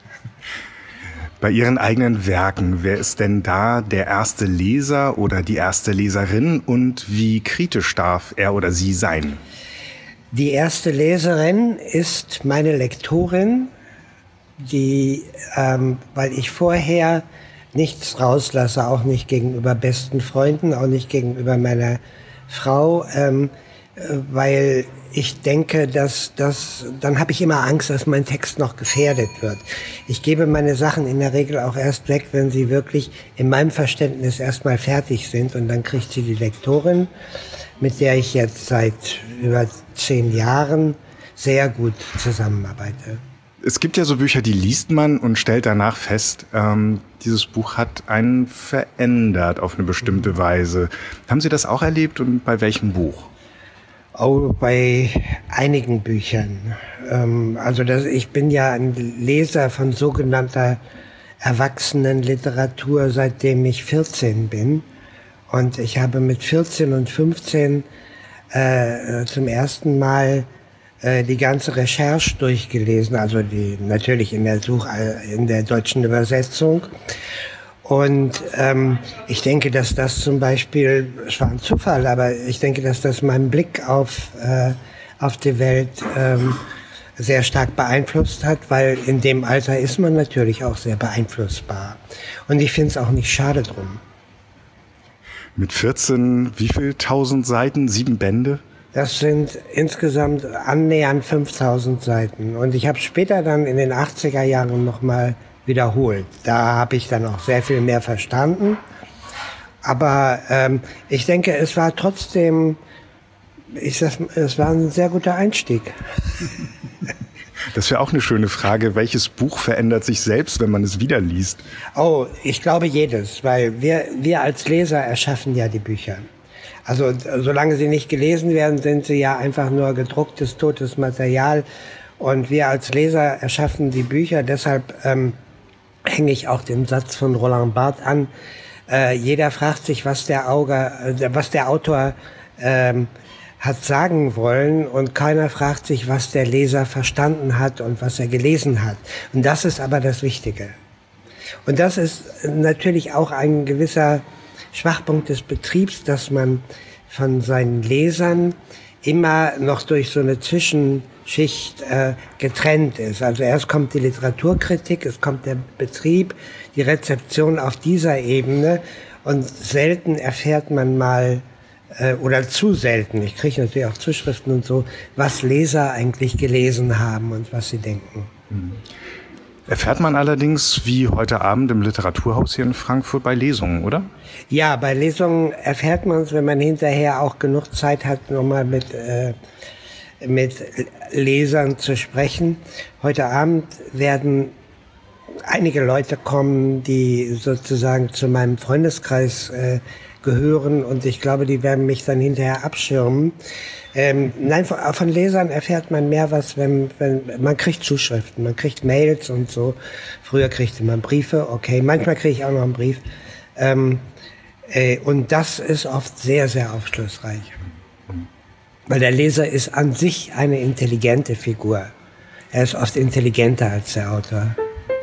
Bei Ihren eigenen Werken, wer ist denn da der erste Leser oder die erste Leserin und wie kritisch darf er oder sie sein? Die erste Leserin ist meine Lektorin, die, ähm, weil ich vorher nichts rauslasse, auch nicht gegenüber besten Freunden, auch nicht gegenüber meiner Frau, ähm, weil ich denke, dass das, dann habe ich immer Angst, dass mein Text noch gefährdet wird. Ich gebe meine Sachen in der Regel auch erst weg, wenn sie wirklich in meinem Verständnis erstmal fertig sind und dann kriegt sie die Lektorin, mit der ich jetzt seit über zehn Jahren sehr gut zusammenarbeite. Es gibt ja so Bücher, die liest man und stellt danach fest, ähm, dieses Buch hat einen verändert auf eine bestimmte Weise. Haben Sie das auch erlebt und bei welchem Buch? Oh, bei einigen Büchern. Ähm, also das, ich bin ja ein Leser von sogenannter Erwachsenenliteratur, seitdem ich vierzehn bin. Und ich habe mit vierzehn und fünfzehn äh, zum ersten Mal äh, die ganze Recherche durchgelesen, also die natürlich in der Such in der deutschen Übersetzung. Und ähm, ich denke, dass das zum Beispiel, es war ein Zufall, aber ich denke, dass das meinen Blick auf äh, auf die Welt ähm, sehr stark beeinflusst hat, weil in dem Alter ist man natürlich auch sehr beeinflussbar. Und ich finde es auch nicht schade drum. Mit vierzehn, wie viel tausend Seiten? Sieben Bände? Das sind insgesamt annähernd fünftausend Seiten. Und ich habe später dann in den achtziger Jahren nochmal wiederholt. Da habe ich dann auch sehr viel mehr verstanden. Aber ähm, ich denke, es war trotzdem, ich sag, es war ein sehr guter Einstieg. Das wäre auch eine schöne Frage. Welches Buch verändert sich selbst, wenn man es wieder liest? Oh, ich glaube jedes, weil wir, wir als Leser erschaffen ja die Bücher. Also solange sie nicht gelesen werden, sind sie ja einfach nur gedrucktes, totes Material. Und wir als Leser erschaffen die Bücher. Deshalb ähm, hänge ich auch den Satz von Roland Barthes an. Äh, jeder fragt sich, was der, Auge, äh, was der Autor ähm, hat sagen wollen, und keiner fragt sich, was der Leser verstanden hat und was er gelesen hat. Und das ist aber das Wichtige. Und das ist natürlich auch ein gewisser Schwachpunkt des Betriebs, dass man von seinen Lesern immer noch durch so eine Zwischenschicht äh, getrennt ist. Also erst kommt die Literaturkritik, es kommt der Betrieb, die Rezeption auf dieser Ebene, und selten erfährt man mal, oder zu selten, ich kriege natürlich auch Zuschriften und so, was Leser eigentlich gelesen haben und was sie denken. Mhm. Erfährt man allerdings, wie heute Abend im Literaturhaus hier in Frankfurt, bei Lesungen, oder? Ja, bei Lesungen erfährt man es, wenn man hinterher auch genug Zeit hat, nochmal mit, äh, mit Lesern zu sprechen. Heute Abend werden einige Leute kommen, die sozusagen zu meinem Freundeskreis äh, gehören, und ich glaube, die werden mich dann hinterher abschirmen. Ähm, nein, von, von Lesern erfährt man mehr was, wenn, wenn man kriegt Zuschriften, man kriegt Mails und so. Früher kriegte man Briefe, okay, manchmal kriege ich auch noch einen Brief. Ähm, äh, und das ist oft sehr, sehr aufschlussreich. Weil der Leser ist an sich eine intelligente Figur. Er ist oft intelligenter als der Autor.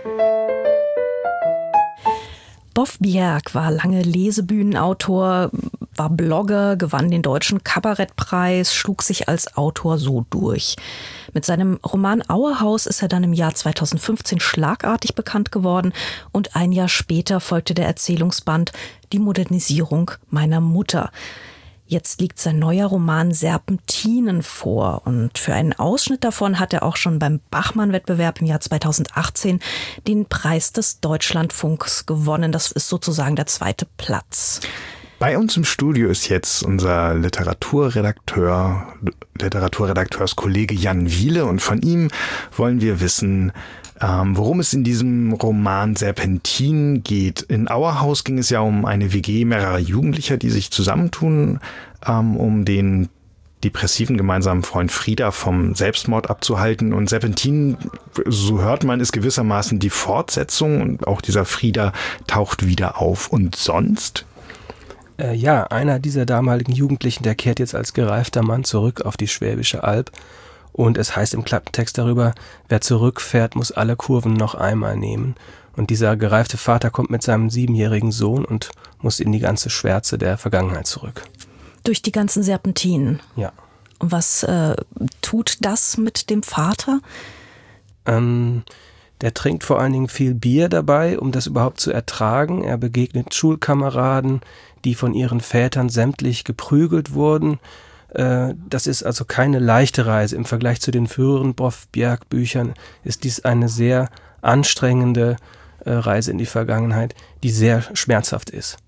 Bof Bjerg war lange Lesebühnenautor, war Blogger, gewann den Deutschen Kabarettpreis, schlug sich als Autor so durch. Mit seinem Roman Auerhaus ist er dann im Jahr zweitausendfünfzehn schlagartig bekannt geworden, und ein Jahr später folgte der Erzählungsband Die Modernisierung meiner Mutter. Jetzt liegt sein neuer Roman Serpentinen vor, und für einen Ausschnitt davon hat er auch schon beim Bachmann-Wettbewerb im Jahr zweitausendachtzehn den Preis des Deutschlandfunks gewonnen. Das ist sozusagen der zweite Platz. Bei uns im Studio ist jetzt unser Literaturredakteur, Literaturredaktörskollege Jan Wiele, und von ihm wollen wir wissen, Ähm, worum es in diesem Roman Serpentin geht. In Auerhaus ging es ja um eine W G mehrerer Jugendlicher, die sich zusammentun, ähm, um den depressiven gemeinsamen Freund Frieda vom Selbstmord abzuhalten. Und Serpentin, so hört man, ist gewissermaßen die Fortsetzung, und auch dieser Frieda taucht wieder auf. Und sonst? Äh, ja, einer dieser damaligen Jugendlichen, der kehrt jetzt als gereifter Mann zurück auf die Schwäbische Alb. Und es heißt im Klappentext darüber, wer zurückfährt, muss alle Kurven noch einmal nehmen. Und dieser gereifte Vater kommt mit seinem siebenjährigen Sohn und muss in die ganze Schwärze der Vergangenheit zurück. Durch die ganzen Serpentinen? Ja. Und was äh, tut das mit dem Vater? Ähm, der trinkt vor allen Dingen viel Bier dabei, um das überhaupt zu ertragen. Er begegnet Schulkameraden, die von ihren Vätern sämtlich geprügelt wurden. Das ist also keine leichte Reise. Im Vergleich zu den früheren Bof Bjerg-Büchern ist dies eine sehr anstrengende Reise in die Vergangenheit, die sehr schmerzhaft ist.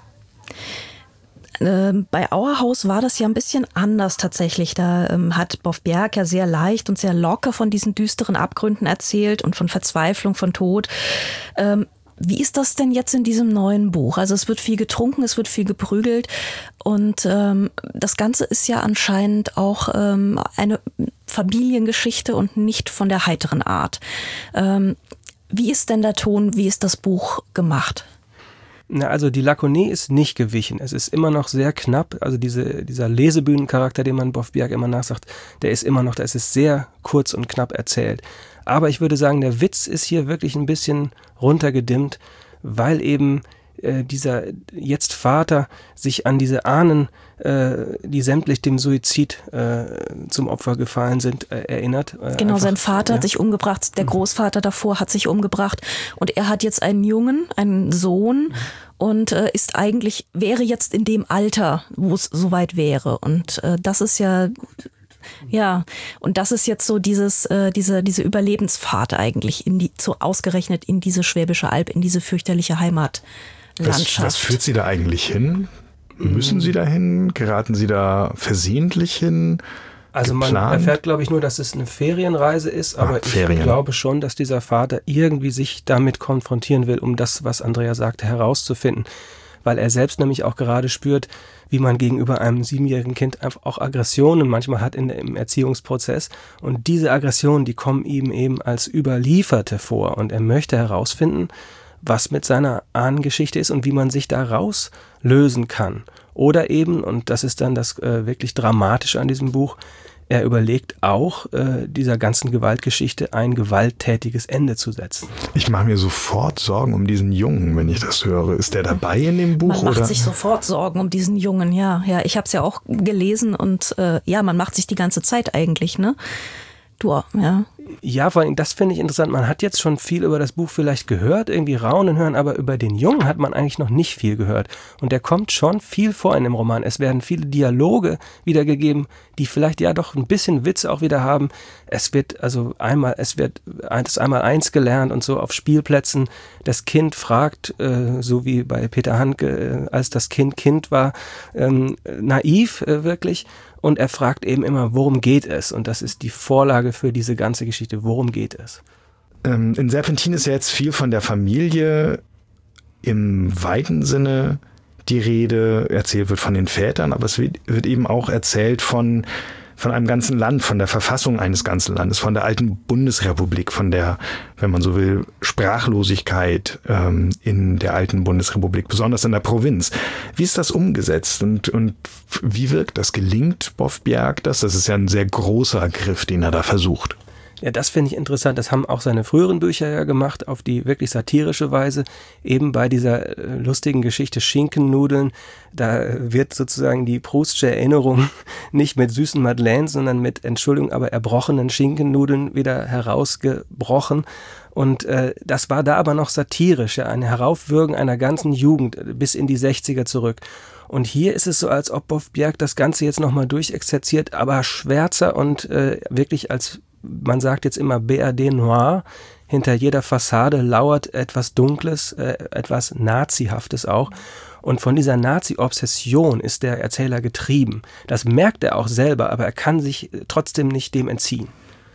Bei Auerhaus war das ja ein bisschen anders tatsächlich. Da ähm, hat Bof Bjerg ja sehr leicht und sehr locker von diesen düsteren Abgründen erzählt und von Verzweiflung, von Tod. Ähm, Wie ist das denn jetzt in diesem neuen Buch? Also es wird viel getrunken, es wird viel geprügelt, und ähm, das Ganze ist ja anscheinend auch ähm, eine Familiengeschichte und nicht von der heiteren Art. Ähm, wie ist denn der Ton, wie ist das Buch gemacht? Na, also die Lakonie ist nicht gewichen. Es ist immer noch sehr knapp. Also diese, dieser Lesebühnencharakter, den man Bof Bjerg immer nachsagt, der ist immer noch, da ist es sehr kurz und knapp erzählt. Aber ich würde sagen, der Witz ist hier wirklich ein bisschen runtergedimmt, weil eben äh, dieser jetzt Vater sich an diese Ahnen, äh, die sämtlich dem Suizid äh, zum Opfer gefallen sind, äh, erinnert. Äh, genau, einfach, sein Vater ja. hat sich umgebracht, der Großvater davor hat sich umgebracht und er hat jetzt einen Jungen, einen Sohn und äh, ist eigentlich, wäre jetzt in dem Alter, wo es soweit wäre. Und äh, das ist ja... Ja, und das ist jetzt so dieses, äh, diese, diese Überlebensfahrt eigentlich, in die, so ausgerechnet in diese Schwäbische Alb, in diese fürchterliche Heimatlandschaft. Was, was führt Sie da eigentlich hin? Müssen Sie da hin? Geraten Sie da versehentlich hin? Also man geplant? erfährt, glaube ich, nur, dass es eine Ferienreise ist, aber Ah, ich Ferien. glaube schon, dass dieser Vater irgendwie sich damit konfrontieren will, um das, was Andrea sagte, herauszufinden. Weil er selbst nämlich auch gerade spürt, wie man gegenüber einem siebenjährigen Kind einfach auch Aggressionen manchmal hat in, im Erziehungsprozess. Und diese Aggressionen, die kommen ihm eben als Überlieferte vor. Und er möchte herausfinden, was mit seiner Ahnengeschichte ist und wie man sich da rauslösen kann. Oder eben, und das ist dann das äh, wirklich Dramatische an diesem Buch, er überlegt auch, äh, dieser ganzen Gewaltgeschichte ein gewalttätiges Ende zu setzen. Ich mache mir sofort Sorgen um diesen Jungen, wenn ich das höre. Ist der dabei in dem Buch? Man macht oder? sich sofort Sorgen um diesen Jungen, ja. Ja, ich habe es ja auch gelesen und äh, ja, man macht sich die ganze Zeit eigentlich, ne? Du, ja. Ja, vor allem, das finde ich interessant. Man hat jetzt schon viel über das Buch vielleicht gehört, irgendwie raunen hören, aber über den Jungen hat man eigentlich noch nicht viel gehört. Und der kommt schon viel vor in dem Roman. Es werden viele Dialoge wiedergegeben, die vielleicht ja doch ein bisschen Witz auch wieder haben. Es wird also einmal, es wird das einmal eins gelernt und so auf Spielplätzen. Das Kind fragt, äh, so wie bei Peter Handke, äh, als das Kind Kind war, ähm, naiv äh, wirklich. Und er fragt eben immer, worum geht es? Und das ist die Vorlage für diese ganze Geschichte. Worum geht es? Ähm, in Serpentin ist ja jetzt viel von der Familie im weiten Sinne die Rede. Erzählt wird von den Vätern, aber es wird, wird eben auch erzählt von, von einem ganzen Land, von der Verfassung eines ganzen Landes, von der alten Bundesrepublik, von der, wenn man so will, Sprachlosigkeit ähm, in der alten Bundesrepublik, besonders in der Provinz. Wie ist das umgesetzt und, und wie wirkt das? Gelingt Bof Bjerg das? Das ist ja ein sehr großer Griff, den er da versucht. Ja, das finde ich interessant. Das haben auch seine früheren Bücher ja gemacht, auf die wirklich satirische Weise. Eben bei dieser äh, lustigen Geschichte Schinkennudeln, da wird sozusagen die Proustsche Erinnerung nicht mit süßen Madeleines, sondern mit, Entschuldigung, aber erbrochenen Schinkennudeln wieder herausgebrochen. Und äh, das war da aber noch satirisch, ja, ein Heraufwürgen einer ganzen Jugend bis in die sechziger zurück. Und hier ist es so, als ob Bof Bjerg das Ganze jetzt nochmal durchexerziert, aber schwärzer und äh, wirklich als, man sagt jetzt immer B R D Noir, hinter jeder Fassade lauert etwas Dunkles, äh, etwas Nazihaftes auch. Und von dieser Nazi-Obsession ist der Erzähler getrieben. Das merkt er auch selber, aber er kann sich trotzdem nicht dem entziehen.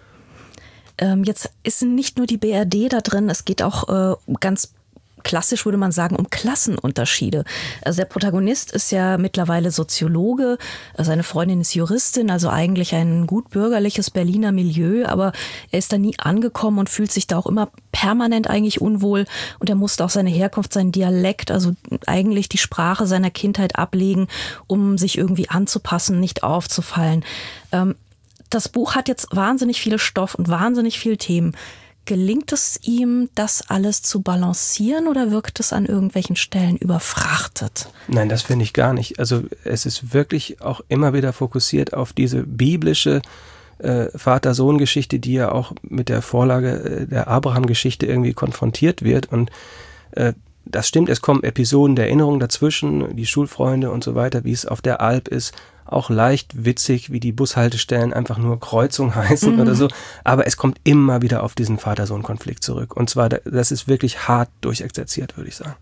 Ähm, jetzt ist nicht nur die B R D da drin, es geht auch äh, ganz klassisch, würde man sagen, um Klassenunterschiede. Also der Protagonist ist ja mittlerweile Soziologe, seine Freundin ist Juristin, also eigentlich ein gut bürgerliches Berliner Milieu, aber er ist da nie angekommen und fühlt sich da auch immer permanent eigentlich unwohl und er musste auch seine Herkunft, seinen Dialekt, also eigentlich die Sprache seiner Kindheit ablegen, um sich irgendwie anzupassen, nicht aufzufallen. Ähm, das Buch hat jetzt wahnsinnig viel Stoff und wahnsinnig viele Themen. Gelingt es ihm, das alles zu balancieren oder wirkt es an irgendwelchen Stellen überfrachtet? Nein, das finde ich gar nicht. Also es ist wirklich auch immer wieder fokussiert auf diese biblische äh, Vater-Sohn-Geschichte, die ja auch mit der Vorlage äh, der Abraham-Geschichte irgendwie konfrontiert wird. Und äh, das stimmt, es kommen Episoden der Erinnerung dazwischen, die Schulfreunde und so weiter, wie es auf der Alp ist. Auch leicht witzig, wie die Bushaltestellen einfach nur Kreuzung heißen mhm. oder so. Aber es kommt immer wieder auf diesen Vater-Sohn-Konflikt zurück. Und zwar, das ist wirklich hart durchexerziert, würde ich sagen.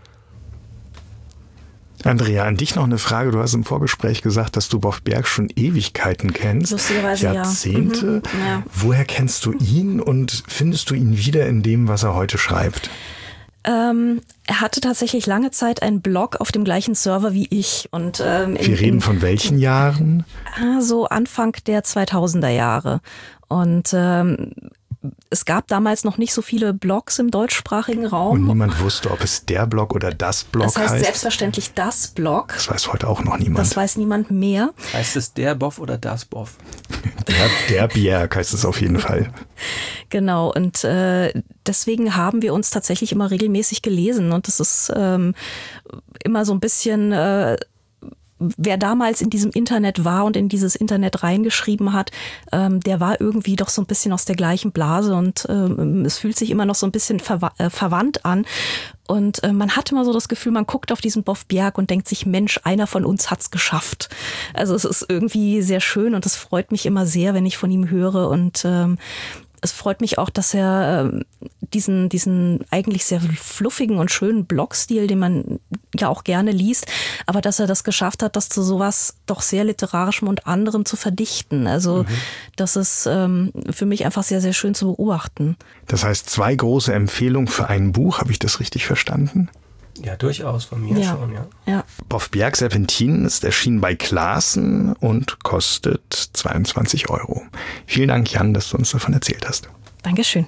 Andrea, an dich noch eine Frage. Du hast im Vorgespräch gesagt, dass du Bof Bjerg schon Ewigkeiten kennst. Lustigerweise, Jahrzehnte. ja. Mhm. Ja. Woher kennst du ihn und findest du ihn wieder in dem, was er heute schreibt? Ähm, er hatte tatsächlich lange Zeit einen Blog auf dem gleichen Server wie ich. Und, ähm, in, Wir reden in, von welchen Jahren? So Anfang der zweitausender Jahre. Und ähm, es gab damals noch nicht so viele Blogs im deutschsprachigen Raum. Und niemand wusste, ob es der Blog oder das Blog heißt. Das heißt heißt. selbstverständlich das Blog. Das weiß heute auch noch niemand. Das weiß niemand mehr. Heißt es der Boff oder das Boff? Der, der Bjerg heißt es auf jeden Fall. Genau, und äh, deswegen haben wir uns tatsächlich immer regelmäßig gelesen. Und das ist ähm, immer so ein bisschen... Äh, Wer damals in diesem Internet war und in dieses Internet reingeschrieben hat, ähm, der war irgendwie doch so ein bisschen aus der gleichen Blase und ähm, es fühlt sich immer noch so ein bisschen verwa- äh, verwandt an. Und äh, man hat immer so das Gefühl, man guckt auf diesen Boff Bjerg und denkt sich, Mensch, einer von uns hat's geschafft. Also es ist irgendwie sehr schön und es freut mich immer sehr, wenn ich von ihm höre. Und ähm, es freut mich auch, dass er äh, diesen, diesen eigentlich sehr fluffigen und schönen Blogstil, den man ja auch gerne liest, aber dass er das geschafft hat, das zu sowas doch sehr Literarischem und anderem zu verdichten. Also mhm. das ist ähm, für mich einfach sehr, sehr schön zu beobachten. Das heißt, zwei große Empfehlungen für ein Buch, habe ich das richtig verstanden? Ja, durchaus, von mir ja. schon, ja. ja. Boff Bjerg Serpentin ist erschienen bei Classen und kostet zweiundzwanzig Euro. Vielen Dank, Jan, dass du uns davon erzählt hast. Dankeschön.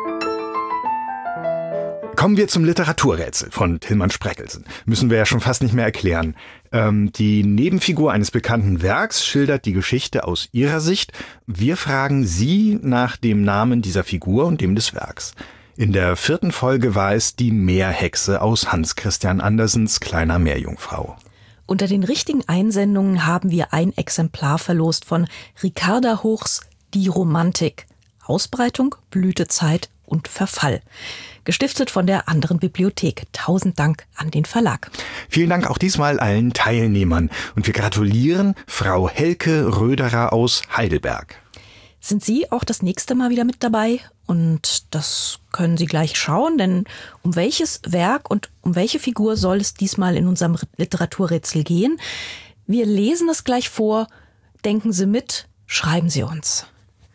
Kommen wir zum Literaturrätsel von Tilman Spreckelsen. Müssen wir ja schon fast nicht mehr erklären. Ähm, die Nebenfigur eines bekannten Werks schildert die Geschichte aus ihrer Sicht. Wir fragen Sie nach dem Namen dieser Figur und dem des Werks. In der vierten Folge war es die Meerhexe aus Hans Christian Andersens Kleiner Meerjungfrau. Unter den richtigen Einsendungen haben wir ein Exemplar verlost von Ricarda Hochs Die Romantik. Ausbreitung, Blütezeit und Verfall. Gestiftet von der Anderen Bibliothek. Tausend Dank an den Verlag. Vielen Dank auch diesmal allen Teilnehmern. Und wir gratulieren Frau Helke Röderer aus Heidelberg. Sind Sie auch das nächste Mal wieder mit dabei? Und das können Sie gleich schauen, denn um welches Werk und um welche Figur soll es diesmal in unserem Literaturrätsel gehen? Wir lesen es gleich vor. Denken Sie mit, schreiben Sie uns.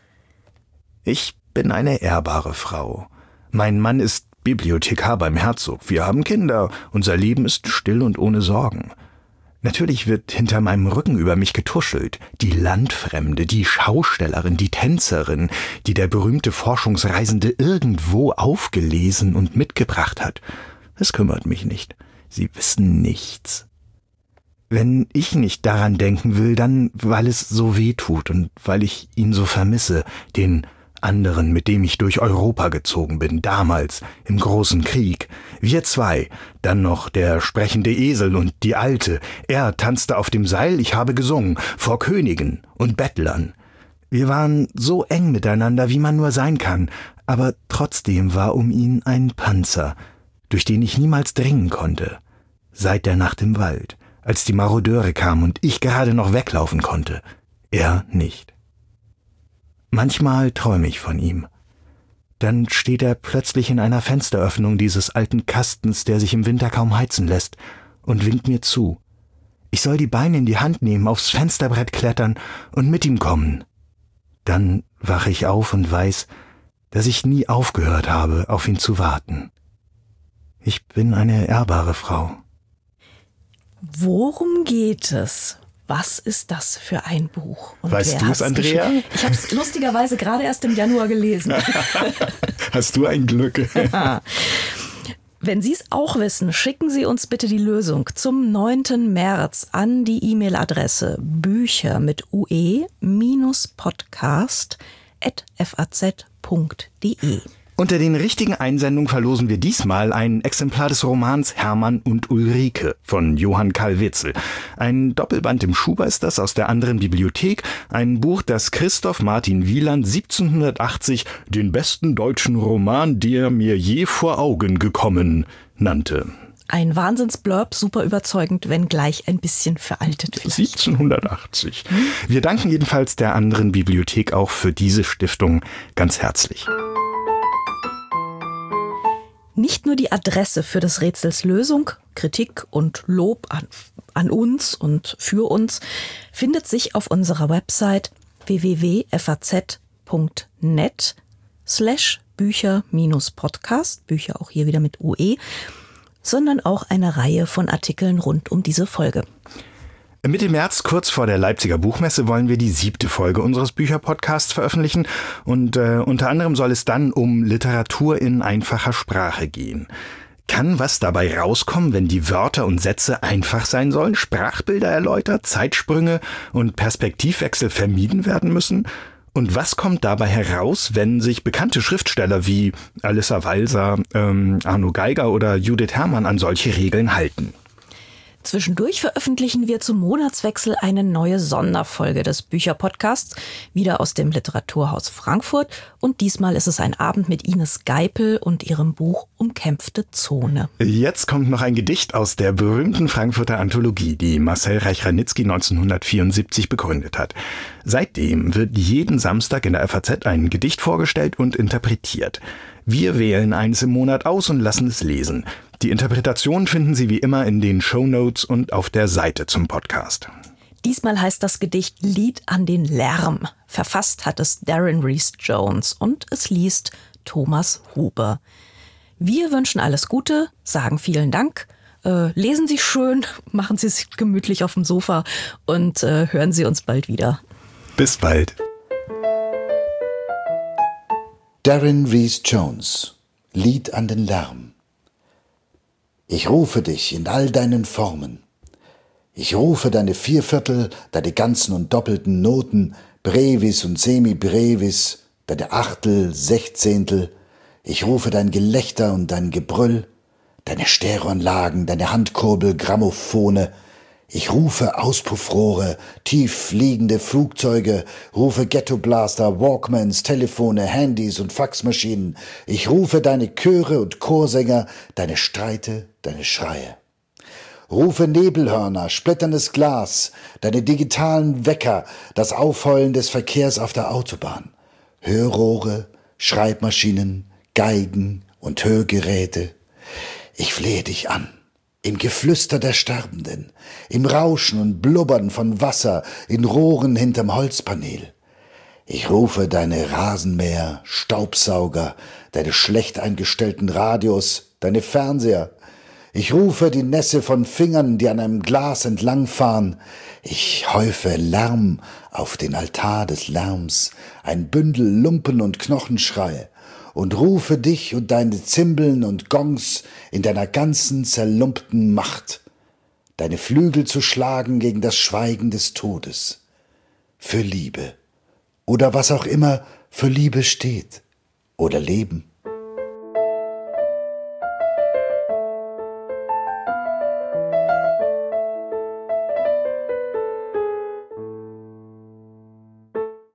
Ich bin eine ehrbare Frau. Mein Mann ist Bibliothekar beim Herzog. Wir haben Kinder. Unser Leben ist still und ohne Sorgen. Natürlich wird hinter meinem Rücken über mich getuschelt. Die Landfremde, die Schaustellerin, die Tänzerin, die der berühmte Forschungsreisende irgendwo aufgelesen und mitgebracht hat. Es kümmert mich nicht. Sie wissen nichts. Wenn ich nicht daran denken will, dann weil es so weh tut und weil ich ihn so vermisse, den anderen, mit dem ich durch Europa gezogen bin, damals im großen Krieg. Wir zwei, dann noch der sprechende Esel und die Alte. Er tanzte auf dem Seil, ich habe gesungen, vor Königen und Bettlern. Wir waren so eng miteinander, wie man nur sein kann, aber trotzdem war um ihn ein Panzer, durch den ich niemals dringen konnte. Seit der Nacht im Wald, als die Marodeure kamen und ich gerade noch weglaufen konnte. Er nicht. Manchmal träume ich von ihm. Dann steht er plötzlich in einer Fensteröffnung dieses alten Kastens, der sich im Winter kaum heizen lässt, und winkt mir zu. Ich soll die Beine in die Hand nehmen, aufs Fensterbrett klettern und mit ihm kommen. Dann wache ich auf und weiß, dass ich nie aufgehört habe, auf ihn zu warten. Ich bin eine ehrbare Frau. Worum geht es? Was ist das für ein Buch? Und weißt du es, Andrea? Geschrieben? Ich habe es lustigerweise gerade erst im Januar gelesen. Hast du ein Glück? Wenn Sie es auch wissen, schicken Sie uns bitte die Lösung zum neunten März an die E-Mail-Adresse bücher mit ue podcast at f a z punkt d e. Unter den richtigen Einsendungen verlosen wir diesmal ein Exemplar des Romans Hermann und Ulrike von Johann Karl Witzel. Ein Doppelband im Schuber ist das aus der Anderen Bibliothek, ein Buch, das Christoph Martin Wieland siebzehnhundertachtzig den besten deutschen Roman, der mir je vor Augen gekommen, nannte. Ein Wahnsinnsblurb, super überzeugend, wenn gleich ein bisschen veraltet vielleicht. siebzehnhundertachtzig. Wir danken jedenfalls der Anderen Bibliothek auch für diese Stiftung ganz herzlich. Nicht nur die Adresse für des Rätsels Lösung, Kritik und Lob an, an uns und für uns findet sich auf unserer Website w w w punkt f a z punkt net slash Bücher minus Podcast, Bücher auch hier wieder mit U E, sondern auch eine Reihe von Artikeln rund um diese Folge. Mitte März, kurz vor der Leipziger Buchmesse, wollen wir die siebte Folge unseres Bücherpodcasts veröffentlichen und äh, unter anderem soll es dann um Literatur in einfacher Sprache gehen. Kann was dabei rauskommen, wenn die Wörter und Sätze einfach sein sollen, Sprachbilder erläutert, Zeitsprünge und Perspektivwechsel vermieden werden müssen? Und was kommt dabei heraus, wenn sich bekannte Schriftsteller wie Alissa Walser, ähm, Arno Geiger oder Judith Herrmann an solche Regeln halten? Zwischendurch veröffentlichen wir zum Monatswechsel eine neue Sonderfolge des Bücherpodcasts, wieder aus dem Literaturhaus Frankfurt. Und diesmal ist es ein Abend mit Ines Geipel und ihrem Buch Umkämpfte Zone. Jetzt kommt noch ein Gedicht aus der berühmten Frankfurter Anthologie, die Marcel Reich-Ranitzky neunzehnhundertvierundsiebzig begründet hat. Seitdem wird jeden Samstag in der F A Z ein Gedicht vorgestellt und interpretiert. Wir wählen eins im Monat aus und lassen es lesen. Die Interpretation finden Sie wie immer in den Shownotes und auf der Seite zum Podcast. Diesmal heißt das Gedicht Lied an den Lärm. Verfasst hat es Darren Rees Jones und es liest Thomas Huber. Wir wünschen alles Gute, sagen vielen Dank, äh, lesen Sie schön, machen Sie es gemütlich auf dem Sofa und äh, hören Sie uns bald wieder. Bis bald. Darren Rees Jones, Lied an den Lärm. Ich rufe dich in all deinen Formen. Ich rufe deine Vierviertel, deine ganzen und doppelten Noten, Brevis und Semibrevis, deine Achtel, Sechzehntel. Ich rufe dein Gelächter und dein Gebrüll, deine Stereoanlagen, deine Handkurbel, Grammophone. Ich rufe Auspuffrohre, tief liegende Flugzeuge, rufe Ghettoblaster, Walkmans, Telefone, Handys und Faxmaschinen. Ich rufe deine Chöre und Chorsänger, deine Streite, deine Schreie. Rufe Nebelhörner, splitterndes Glas, deine digitalen Wecker, das Aufheulen des Verkehrs auf der Autobahn. Hörrohre, Schreibmaschinen, Geigen und Hörgeräte. Ich flehe dich an. Im Geflüster der Sterbenden, im Rauschen und Blubbern von Wasser in Rohren hinterm Holzpanel. Ich rufe deine Rasenmäher, Staubsauger, deine schlecht eingestellten Radios, deine Fernseher. Ich rufe die Nässe von Fingern, die an einem Glas entlangfahren. Ich häufe Lärm auf den Altar des Lärms, ein Bündel Lumpen und Knochenschrei. Und rufe dich und deine Zimbeln und Gongs in deiner ganzen zerlumpten Macht, deine Flügel zu schlagen gegen das Schweigen des Todes. Für Liebe. Oder was auch immer für Liebe steht. Oder Leben.